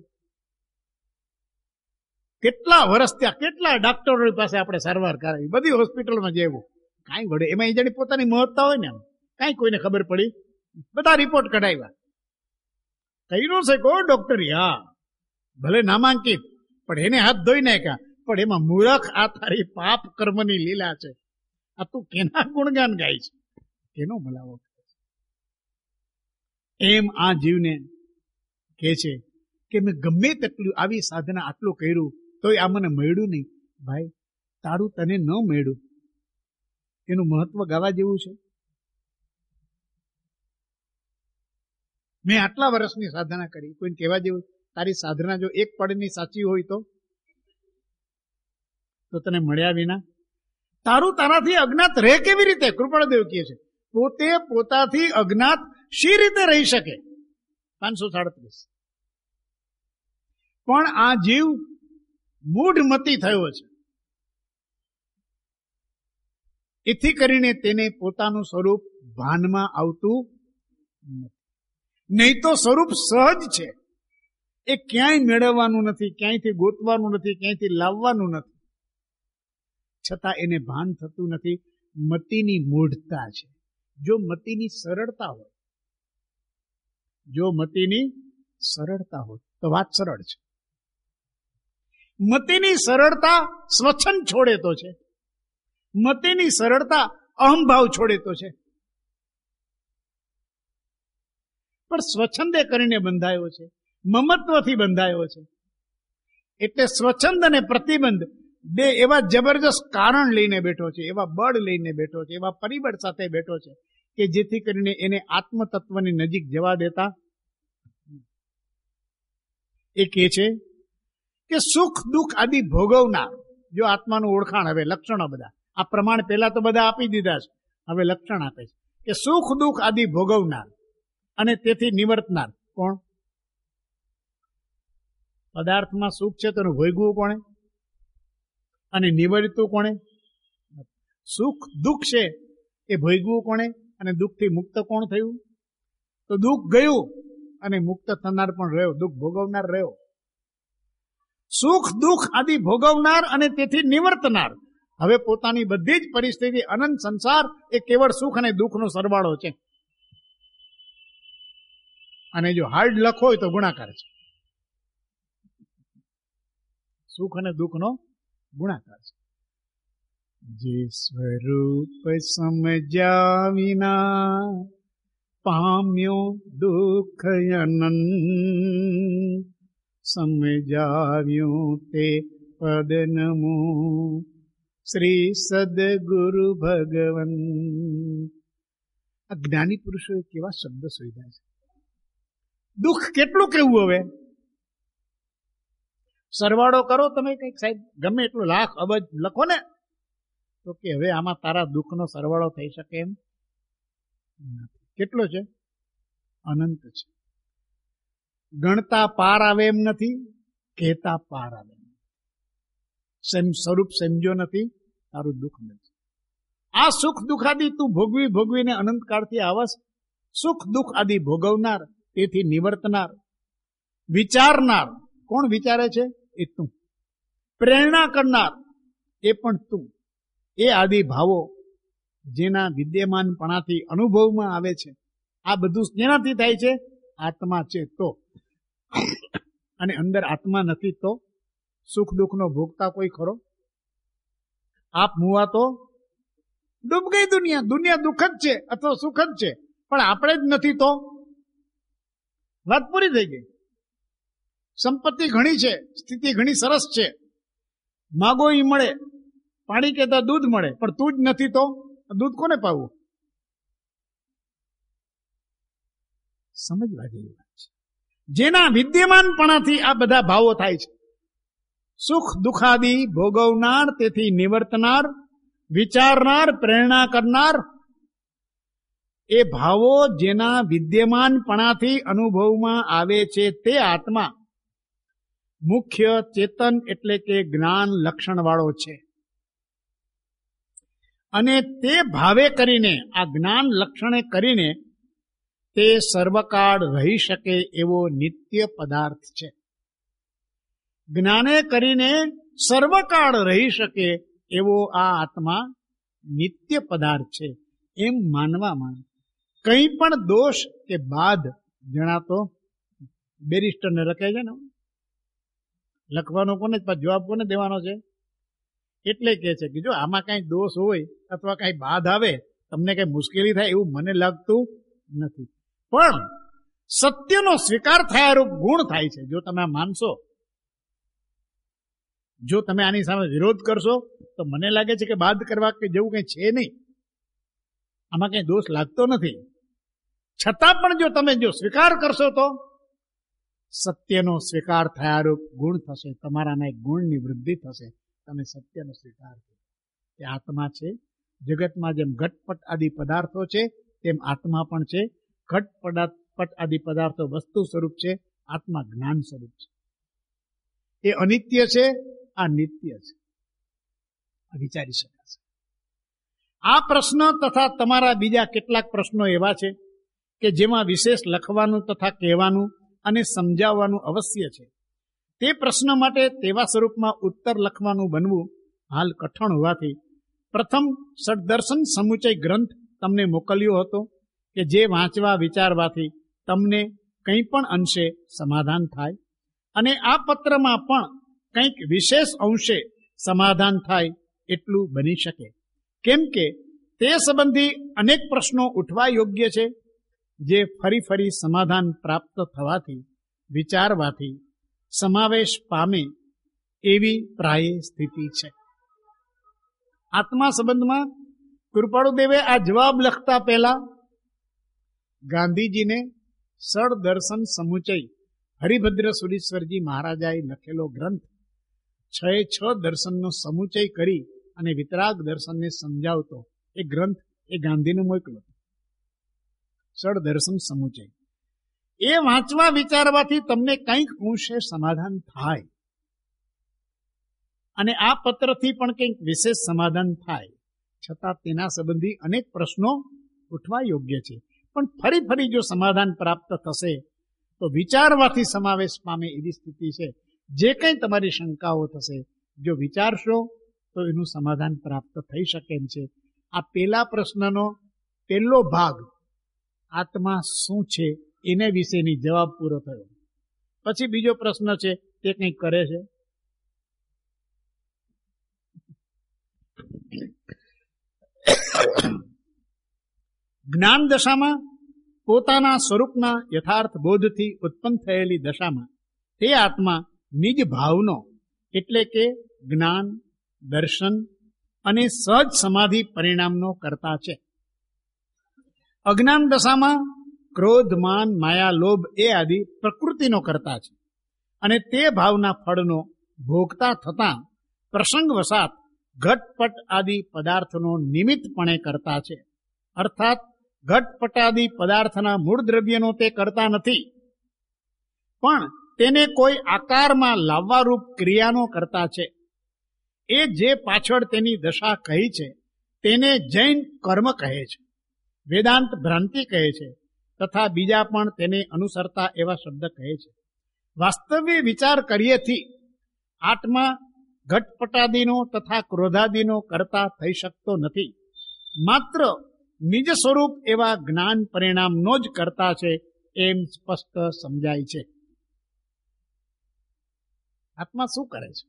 કેટલા વર્ષ ત્યાં કેટલા ડાક્ટરો પાસે આપણે સારવાર કરાવી, બધી હોસ્પિટલમાં જેવું કાંઈ વડે એમાં એ જાણી પોતાની મહત્તા હોય ને એમ કાંઈ કોઈને ખબર પડી, બધા રિપોર્ટ કઢાવ્યા, કર્યું છે કો ડોક્ટર, હા ભલે નામાંકિત, પણ એને હાથ ધોઈ નાખ્યા. પણ એમાં મૂરખ આ તારી પાપ કર્મની લીલા છે, આ તું કેના ગુણગાન ગાય છે, કેનો મલાવો. એમ આ જીવને કહે છે કે મેં ગમે તેટલું આવી સાધના આટલું કર્યું તોય આ મને મળ્યું નહીં. ભાઈ તારું તને ન મળ્યું એનું મહત્વ ગાવા જેવું છે. મેં આટલા વર્ષની સાધના કરી, કોઈને કહેવા જેવું તારી સાધના જો એક પળની સાચી હોય તો તો તને મળ્યા વિના તારું તારાથી અજ્ઞાત રહે કેવી રીતે? કૃપાળદેવ કહે છે પોતે પોતાથી અજ્ઞાત શી રીતે રહી શકે? પાંચસો સાડત્રીસ. પણ આ જીવ મૂઢમતી થયો છે, એથી કરીને તેને પોતાનું સ્વરૂપ ભાનમાં આવતું નથી. નહીં તો સ્વરૂપ સહજ છે, એ ક્યાંય મેળવવાનું નથી, ક્યાંયથી ગોતવાનું નથી, ક્યાંયથી લાવવાનું નથી, છતાં એને ભાન થતું નથી. મતિની મૂઢતા છે. જો મતિની સરળતા હોય, જો મતિની સરળતા હોય તો વાત સરળ છે. મતિની સરળતા સ્વચ્છંદ છોડે તો છે, મતિની સરળતા અહંભાવ છોડે તો છે. પણ સ્વચ્છંદે કરીને બંધાયો છે, મમત્વથી બંધાયો છે. એટલે સ્વચ્છંદ અને પ્રતિબંધ બે એવા જબરજસ્ત કારણ લઈને બેઠો છે, એવા બળ લઈને બેઠો છે, એવા પરિબળ સાથે બેઠો છે કે જેથી કરીને એને આત્મતત્વની નજીક જવા દેતા એ કહે છે કે સુખ દુઃખ આદિ ભોગવનાર, જો આત્માનું ઓળખાણ, હવે લક્ષણો બધા આ પ્રમાણ પહેલા તો બધા આપી દીધા છે, હવે લક્ષણ આપે છે કે સુખ દુઃખ આદિ ભોગવનાર અને તેથી નિવર્તનાર કોણ? પદાર્થમાં સુખ છે તેનું ભોગવું કોણે અને નિવર્તું કોણે? સુખ દુઃખ છે એ ભોગવું કોણે અને દુઃખથી મુક્ત કોણ થયું? તો દુઃખ ગયું અને મુક્ત થનાર પણ રહ્યો, દુઃખ ભોગવનાર રહ્યો. સુખ દુઃખ આદિ ભોગવનાર અને તેથી નિવર્તનાર. હવે પોતાની બધી જ પરિસ્થિતિ, અનંત સંસાર એ કેવળ સુખ અને દુઃખનો સરવાળો છે. અને જો હાર્ડ લખો હોય તો ગુણાકાર છે. સુખ અને દુઃખનો ગુણાકાર છે. જે સ્વરૂપ સમજ્યા વિના પામ્યો દુઃખ અનંત, સમજાવ્યું તે પદ નમો શ્રી સદગુરુ ભગવન. આ જ્ઞાની પુરુષોએ કેવા શબ્દ શોધ્યા છે. દુઃખ કેટલું કેવું? હવે સરવાળો કરો તમે, કઈક સાહેબ ગમે એટલું લાખ અબજ લખો ને, તો કે હવે આમાં તારા દુઃખનો સરવાળો થઈ શકે એમ નથી. કેટલો છે? અનંત છે. ગણતા પાર આવે એમ નથી, કહેતા પાર આવે એમ. સેમ સ્વરૂપ સમજો નથી, તારું દુઃખ નથી. આ સુખ દુઃખ આદિ તું ભોગવી ભોગવીને અનંતકાળથી આવસ. સુખ દુઃખ આદિ ભોગવનાર, તેથી નિવર્તનાર, વિચારનાર. કોણ વિચારે છે? એ તું. પ્રેરણા કરનાર, એ પણ તું. એ આદિ ભાવો જેના વિદ્યમાનપણાથી અનુભવમાં આવે છે, આ બધું જેનાથી થાય છે? આત્મા છે તો. અને અંદર આત્મા નથી તો સુખ દુઃખનો ભોગતા કોઈ ખરો? આપ મુવા તો ડૂબ ગઈ દુનિયા. દુનિયા દુઃખ જ છે અથવા સુખ જ છે, પણ આપણે જ નથી તો વાત પૂરી થઈ ગઈ. સંપત્તિ ઘણી છે, સ્થિતિ ઘણી સરસ છે, માગો ઈ મળે, પાણી કેતા દૂધ મળે, પણ તું જ નથી તો દૂધ કોને પાવું? સમજવા જેવી વાત છે. જેના વિદ્યમાનપણાથી આ બધા ભાવો થાય છે. સુખ દુઃખાદી ભોગવનાર, તેથી નિવર્તનાર, વિચારનાર, પ્રેરણા કરનાર. એ ભાવો જેના વિદ્યમાનપણાથી અનુભવમાં આવે છે તે આત્મા મુખ્ય ચેતન એટલે કે જ્ઞાન લક્ષણ વાળો છે. અને તે ભાવે કરીને, આ જ્ઞાન લક્ષણે કરીને તે સર્વકાળ રહી શકે એવો નિત્ય પદાર્થ છે. જ્ઞાને કરીને સર્વકાળ રહી શકે એવો આ આત્મા નિત્ય પદાર્થ છે એમ માનવામાં કંઈ પણ દોષ કે બાદ જણાતો. બેરિસ્ટરને લખે છે ને, લખવાનો કોને, જવાબ કોને દેવાનો છે? એટલે કે છે કે જો આમાં કઈ દોષ હોય અથવા કઈ બાદ આવે, તમને કઈ મુશ્કેલી થાય એવું મને લાગતું નથી. પણ સત્યનો સ્વીકાર થયા રૂપ ગુણ થાય છે. જો તમે માનશો, જો તમે આની સામે વિરોધ કરશો તો મને લાગે છે કે બાદ કરવા કે જેવું કઈ છે નહીં, આમાં કઈ દોષ લાગતો નથી. છતાં પણ જો તમે જો સ્વીકાર કરશો તો સત્યનો સ્વીકાર થયા રૂપ ગુણ થશે. તમારાના એક ગુણની વૃદ્ધિ થશે. તમે સત્યનો સ્વીકાર કરો. એ આત્મા છે. જગતમાં જેમ ઘટપટ આદિ પદાર્થો છે તેમ આત્મા પણ છે. ઘટપટ આદિ પદાર્થો વસ્તુ સ્વરૂપ છે, આત્મા જ્ઞાન સ્વરૂપ છે. એ અનિત્ય છે, આ નિત્ય છે. વિચારી શકાશે. આ પ્રશ્ન તથા તમારા બીજા કેટલાક પ્રશ્નો એવા છે કે જેમાં વિશેષ લખવાનું તથા કહેવાનું અને સમજાવવાનું અવશ્ય છે. તે પ્રશ્ન માટે તેવા સ્વરૂપમાં ઉત્તર લખવાનું બનવું હાલ કઠણ હોવાથી પ્રથમ ષડદર્શન સમુચય ગ્રંથ તમને મોકલ્યો હતો કે જે વાંચવા વિચારવાથી તમને કંઈ પણ અંશે સમાધાન થાય અને આ પત્રમાં પણ કંઈક વિશેષ અંશે સમાધાન થાય એટલું બની શકે. કેમ કે તે સંબંધી અનેક પ્રશ્નો ઉઠવા યોગ્ય છે જે ફરી ફરી સમાધાન પ્રાપ્ત થવાથી વિચારવાથી સમાવેશ પામે એવી પ્રાય સ્થિતિ છે. આત્મા સંબંધમાં કૃપાળુદેવે આ જવાબ લખતા પહેલા ગાંધીજીને ષડદર્શન સમુચય હરિભદ્ર સુરીશ્વરજી મહારાજાએ લખેલો ગ્રંથ છ એ છ દર્શનનો સમુચય કરી અને વિતરાગ દર્શનને સમજાવતો એ ગ્રંથ એ ગાંધીને મોકલો. ષડ દર્શન સમુચય એ વાંચવા વિચારવાથી તમને કંઈક અંશે સમાધાન થાય અને આ પત્રથી પણ કંઈક વિશેષ સમાધાન થાય. છતાં તેના સંબંધી અનેક પ્રશ્નો ઉઠવા યોગ્ય છે. પણ ફરી ફરી જો સમાધાન પ્રાપ્ત થશે તો વિચારવાથી સમાવેશ પામે એવી સ્થિતિ છે. જે કંઈ તમારી શંકાઓ થશે જો વિચારશો તો એનું સમાધાન પ્રાપ્ત થઈ શકે એમ છે. આ પેલા પ્રશ્નનો પહેલો ભાગ આત્મા શું છે એને વિશેની જવાબ પૂરો થયો. પછી બીજો પ્રશ્ન છે તે કંઈક કરે છે. જ્ઞાન દશામાં પોતાના સ્વરૂપના યથાર્થ બોધથી ઉત્પન્ન થયેલી દશામાં તે આત્મા નિજ ભાવનો એટલે કે જ્ઞાન, દર્શન અને સહજ સમાધિ પરિણામનો કર્તા છે. અજ્ઞાન દશામાં ક્રોધ, માન, માયા, લોભ એ આદિ પ્રકૃતિનો કર્તા છે અને તે ભાવના ફળનો ભોગતા થતા પ્રસંગવશાત ઘટપટ આદિ પદાર્થનો નિમિત્તપણે કરતા છે. અર્થાત ઘટપટાદી પદાર્થના મૂળ દ્રવ્યનો તે કરતા નથી, પણ તેને કોઈ આકારમાં લાવવારૂપ ક્રિયાનો કરતા છે. એ જે પાછળ તેની દશા કહી છે તેને જૈન કર્મ કહે છે, વેદાંત ભ્રાંતિ કહે છે તથા બીજા પણ તેને અનુસરતા એવા શબ્દ કહે છે. વાસ્તવિક વિચાર કરીએથી આત્મા ઘટપટાદીનો તથા ક્રોધાદીનો કરતા થઈ શકતો નથી, માત્ર નિજ સ્વરૂપ એવા જ્ઞાન પરિણામનો જ કરતા છે એમ સ્પષ્ટ સમજાય છે. આત્મા શું કરે છે?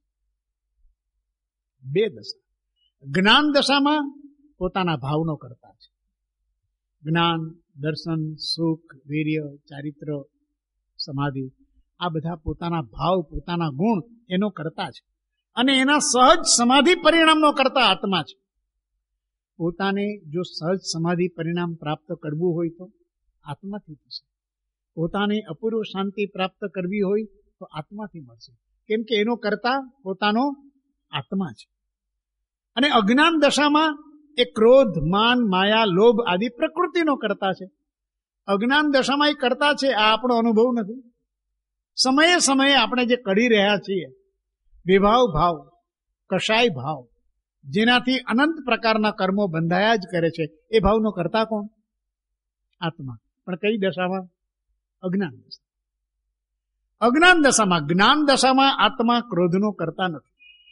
બે દશા. જ્ઞાન દશામાં પોતાના ભાવનો કરતા છે. જ્ઞાન, દર્શન, સુખ, વીર્ય, ચારિત્ર, સમાધિ આ બધા પોતાના ભાવ, પોતાના ગુણ એનો કરતા છે અને એના સહજ સમાધિ પરિણામનો કરતા આત્મા છે. પોતાને જો સહજ સમાધિ પરિણામ પ્રાપ્ત કરવું હોય તો આત્માથી થશે. પોતાને અપૂર્વ શાંતિ પ્રાપ્ત કરવી હોય તો આત્માથી મળશે, કેમ કે એનો કરતા પોતાનો આત્મા છે. અને અજ્ઞાન દશામાં એ ક્રોધ, માન, માયા, લોભ આદિ પ્રકૃતિનો કરતા છે. અજ્ઞાન દશામાં એ કરતા છે, આ આપણો અનુભવ નથી. સમયે સમયે આપણે જે કરી રહ્યા છીએ વિભાવ ભાવ, કશાય ભાવ, જેનાથી અનંત પ્રકારના કર્મો બંધાયા જ કરે છે, એ ભાવનો કરતા કોણ? આત્મા. પણ કઈ દશામાં? અજ્ઞાન દશા. અજ્ઞાન દશામાં, જ્ઞાન દશામાં આત્મા ક્રોધનો કરતા નથી.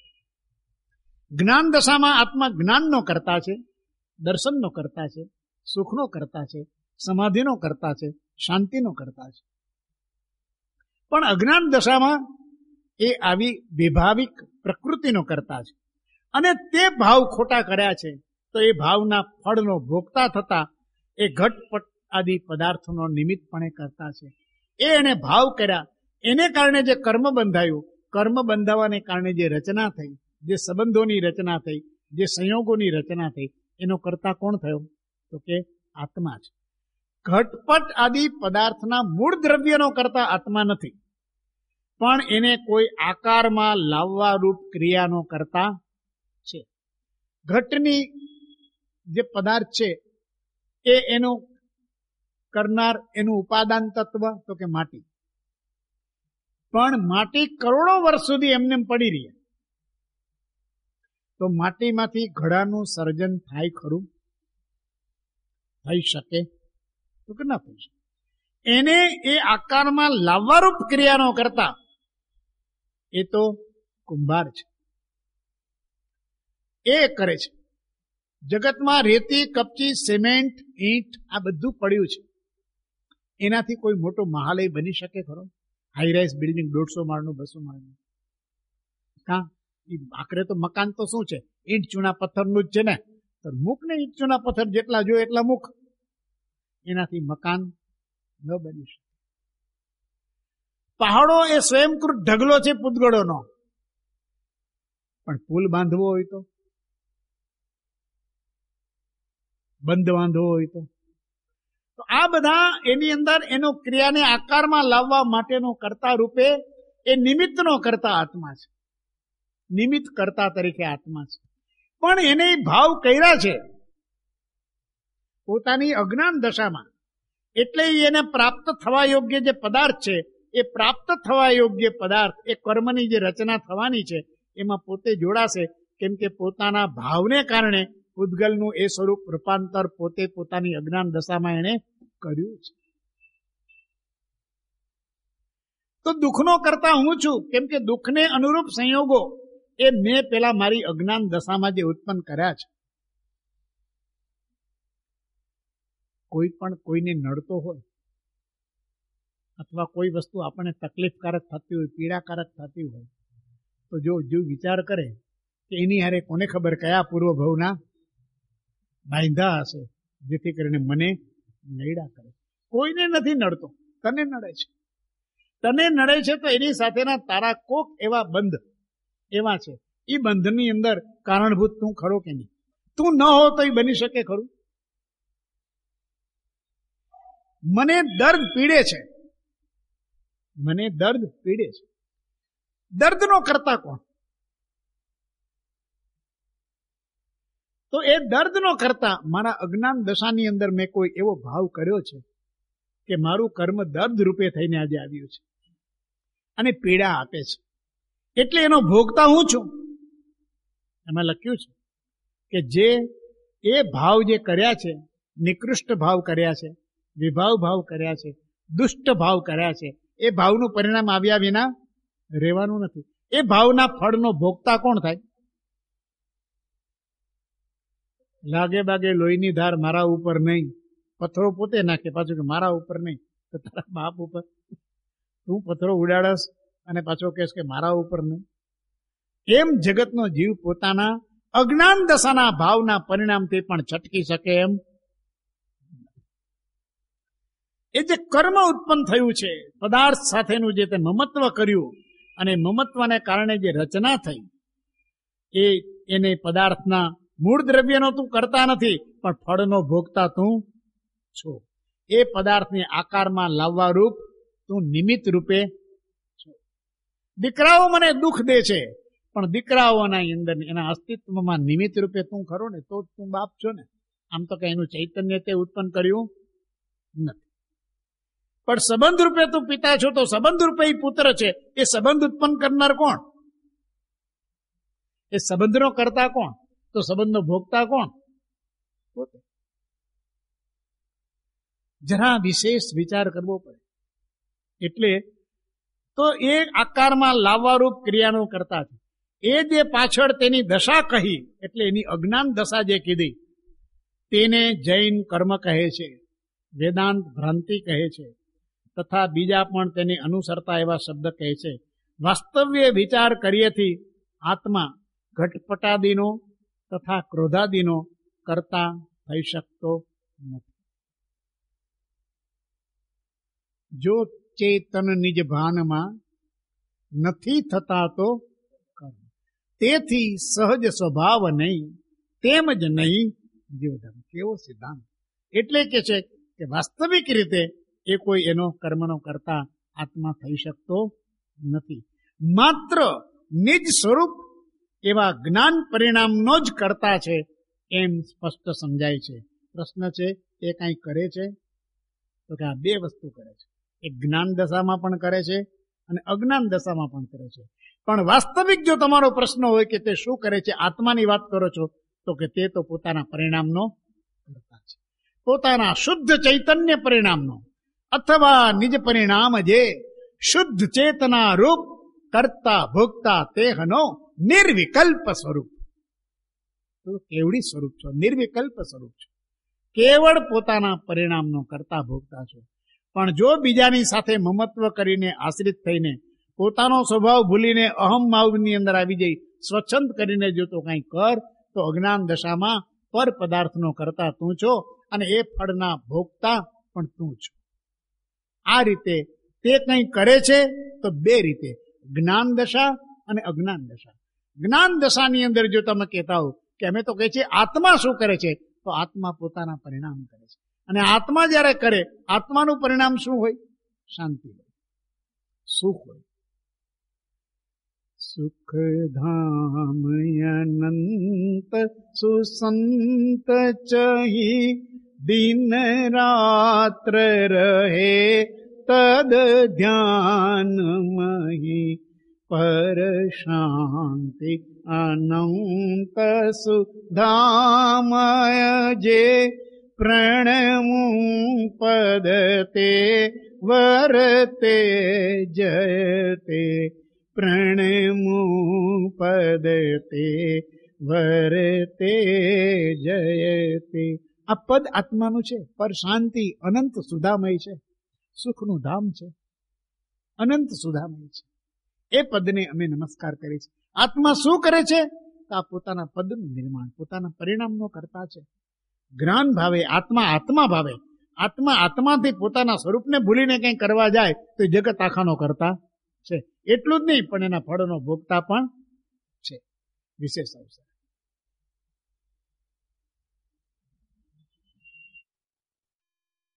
જ્ઞાન દશામાં આત્મા જ્ઞાનનો કરતા છે, દર્શનનો કરતા છે, સુખનો કરતા છે, સમાધિનો કરતા છે, શાંતિનો કરતા છે. પણ અજ્ઞાન દશામાં એ આવી વિભાવિક પ્રકૃતિનો કરતા છે અને તે ભાવ ખોટા કર્યા છે તો એ ભાવના ફળનો ભોગતા થતા એ ઘટપટ આદિ પદાર્થોનો નિમિત્તપણે કરતા છે. એ એને ભાવ કર્યા, એને કારણે જે કર્મ બંધાયું, કર્મ બંધાવાને કારણે જે રચના થઈ, જે સંબંધોની રચના થઈ, જે સંયોગોની રચના થઈ, એનો કરતા કોણ થયો? તો કે આત્મા છે. ઘટપટ આદિ પદાર્થના મૂળ દ્રવ્યનો કરતા આત્મા નથી, પણ એને કોઈ આકારમાં લાવવા રૂપ ક્રિયાનો કરતા છે. ઘટની જે પદાર્થ છે એ એનો કરનાર, એનું ઉપાદાન તત્વ તો કે માટી. પણ માટી કરોડો વર્ષ સુધી એમને પડી રહી, તો માટીમાંથી ઘડાનું સર્જન થાય ખરું? થઈ શકે? તો કે ના થઈ શકે. એને એ આકારમાં લાવવારૂપ ક્રિયાનો કરતા એ તો કુંભાર છે, એ કરે છે. જગતમાં રેતી, કપચી, સિમેન્ટ, ઈંટ આ બધું પડ્યું છે, એનાથી કોઈ મોટો મહાલય બની શકે ખરો? હાઈરાઇઝ બિલ્ડિંગ દોઢસો માળનું, બસો માળનું? કા આખરે તો મકાન તો શું છે? ઈંટ ચૂના પથ્થરનું જ છે ને. તો મુખ ને ઈંટ ચૂના પથ્થર જેટલા જોઈએ એટલા મુખ, એનાથી મકાન ન બની શકે. પહાડો એ સ્વયંકૃત ઢગલો છે પૂતગળોનો, પણ પુલ બાંધવો હોય તો, બંધ બાંધવો હોય તો, તો તો આ બધા એની અંદર એનો ક્રિયાને આકારમાં લાવવા માટેનો કર્તા રૂપે એ નિમિત્તનો કર્તા આત્મા છે, નિમિત્ત કર્તા તરીકે આત્મા છે. પણ એને ભાવ કર્યા છે પોતાની અજ્ઞાન દશામાં, એટલે એને પ્રાપ્ત થવા યોગ્ય જે પદાર્થ છે એ પ્રાપ્ત થવા યોગ્ય પદાર્થ એ કર્મની જે રચના થવાની છે એમાં પોતે જોડાશે, કેમ કે પોતાના ભાવને કારણે પૂતગલનું એ સ્વરૂપ રૂપાંતર પોતે પોતાની અજ્ઞાન દશામાં એને કર્યું છે. તો દુઃખનો કરતા હું છું, કેમ કે દુઃખને અનુરૂપ સંયોગો એ મેં પેલા મારી અજ્ઞાન દશામાં જે ઉત્પન્ન કર્યા છે. કોઈ પણ કોઈને નડતો હોય અથવા કોઈ વસ્તુ આપણને તકલીફકારક થતી હોય, પીડાકારક થતી હોય, તો જો જો વિચાર કરે કે એની હારે કોને ખબર કયા પૂર્વ ભવના બાંધા હશે જેથી કરીને મને નડ્યા કરે. કોઈને નથી નડતો, તને નડે છે. તને નડે છે તો એની સાથેના તારા કોક એવા બંધ એવા છે, એ બંધની અંદર કારણભૂત તું ખરો કે નહીં? તું ન હો તો એ બની શકે ખરું? મને દર્દ પીડે છે, મને દર્દ પીડે છે, દર્દનો કરતા કોણ? તો એ દર્દનો કરતા મારા અજ્ઞાન દશાની અંદર મેં કોઈ એવો ભાવ કર્યો છે કે મારું કર્મ દર્દ રૂપે થઈને આજે આવ્યું છે અને પીડા આપે છે, એટલે એનો ભોગતા હું છું. એમાં લખ્યું છે કે જે એ ભાવ જે કર્યા છે, નિકૃષ્ટ ભાવ કર્યા છે, વિભાવ ભાવ કર્યા છે, દુષ્ટ ભાવ કર્યા છે, એ ભાવનું પરિણામ આવ્યા વિના રહેવાનું નથી. એ ભાવના ફળનો ભોગતા કોણ થાય? લાગે બાગે લોહીની ધાર મારા ઉપર નહીં, પથ્થરો પોતે નાખે પાછું કે મારા ઉપર નહીં, તો તારા બાપ ઉપર તું પથ્થરો ઉડાડસ અને પાછો કહેશ કે મારા ઉપર નહીં. એમ જગતનો જીવ પોતાના અજ્ઞાન દશાના ભાવના પરિણામથી પણ છટકી શકે એમ. એ જે કર્મ ઉત્પન્ન થયું છે પદાર્થ સાથેનું, જે તે મમત્વ કર્યું અને મમત્વને કારણે જે રચના થઈ, એ એને પદાર્થના મૂળ દ્રવ્યનો તું કરતા નથી, પણ ફળનો ભોગતા તું છો. એ પદાર્થને આકારમાં લાવવા રૂપ તું નિમિત્ત રૂપે છો. દીકરાઓ મને દુઃખ દે છે, પણ દીકરાઓના અંદર એના અસ્તિત્વમાં નિમિત્ત રૂપે તું ખરો ને, તો તું બાપ છો ને. આમ તો કઈ એનું ચૈતન્ય તે ઉત્પન્ન કર્યું નથી, પણ સંબંધ રૂપે તું પિતા છો, તો સંબંધ રૂપે પુત્ર છે. એ સંબંધ ઉત્પન્ન કરનાર કોણ? એ સંબંધનો કરતા કોણ? તો સંબંધનો ભોગતા કોણ? પોતે. જરા વિશેષ વિચાર કરવો પડે. એટલે તો એ આકારમાં લાવવા રૂપ ક્રિયાનો કરતા છે. એ જે પાછળ તેની દશા કહી, એટલે એની અજ્ઞાન દશા જે કીધી, તેને જૈન કર્મ કહે છે, વેદાંત ભ્રાંતિ કહે છે, તથા બીજા પણ તેને અનુસરતા એવા શબ્દ કહે છે. વાસ્તવ્ય વિચાર કરીએથી આત્મા ઘટપટાદીનો તથા ક્રોધાદીનો કરતા થઈ શકતો નથી. જો ચેતન નિજ ભાનમાં નથી થતા તો કર્મ, તેથી સહજ સ્વભાવ નહીં, તેમજ નહીં જીવધર્મ. કેવો સિદ્ધાંત! એટલે કે છે કે વાસ્તવિક રીતે એ કોઈ એનો કર્મનો કરતા આત્મા થઈ શકતો નથી. માત્ર નિજ સ્વરૂપ એવા જ્ઞાન પરિણામનો જ કરતા છે એમ સ્પષ્ટ સમજાય છે. પ્રશ્ન છે, એ કંઈ કરે છે? તો કે આ બે વસ્તુ કરે છે. એ જ્ઞાન દશામાં પણ કરે છે અને અજ્ઞાન દશામાં પણ કરે છે. પણ વાસ્તવિક જો તમારો પ્રશ્ન હોય કે તે શું કરે છે, આત્માની વાત કરો છો, તો કે તે તો પોતાના પરિણામનો કરતા છે, પોતાના શુદ્ધ ચૈતન્ય પરિણામનો, અથવા નિજ પરિણામ જે શુદ્ધ ચેતના રૂપ કરતા ભોગતા તેહનો નિર્વિકલ્પ સ્વરૂપ. કેવડી સ્વરૂપ છો? નિર્વિકલ્પ સ્વરૂપ છો. કેવળ પોતાના પરિણામનો કરતા ભોગતા છો. પણ જો બીજાની સાથે મમત્વ કરીને આશ્રિત થઈને પોતાનો સ્વભાવ ભૂલીને અહમ માવની અંદર આવી જઈ સ્વચ્છંદ કરીને જો તો કંઈ કર, તો અજ્ઞાન દશામાં પર પદાર્થનો કરતા તું છો અને એ ફળના ભોગતા પણ તું છો. આ રીતે તે કંઈ કરે છે તો બે રીતે, જ્ઞાન દશા અને અજ્ઞાન દશા. જ્ઞાન દશાની અંદર જો તમે કહેતા હો કે અમે તો કહે છે આત્મા શું કરે છે, તો આત્મા પોતાના પરિણામ કરે છે. અને આત્મા જ્યારે કરે, આત્માનું પરિણામ શું હોય? શાંતિ હોય, સુખ હોય. સુખ ધામ અનંત સુસંત ચહી દિન રાત્ર રહે તદ ધ્યાન મહી પર શાંતિ અનંત સુધામય જે પ્રણમું પદ તે વરતે જયતે પ્રણમું પદ તે વરતે જયતે. આ પદ આત્માનું છે, પર શાંતિ અનંત સુધામય છે, સુખનું ધામ છે, અનંત સુધામય છે. એ પદને અમે નમસ્કાર કરીએ છીએ. આત્મા શું કરે છે? તો આ પોતાના પદનું નિર્માણ, પોતાના પરિણામનો કરતા છે. જ્ઞાન ભાવે, આત્મા આત્મા ભાવે, આત્મા આત્માથી પોતાના સ્વરૂપને ભૂલીને કંઈ કરવા જાય તો જગત આખાનો કરતા છે. એટલું જ નહીં, પણ એના ફળનો ભોગતા પણ છે. વિશેષ અવસર.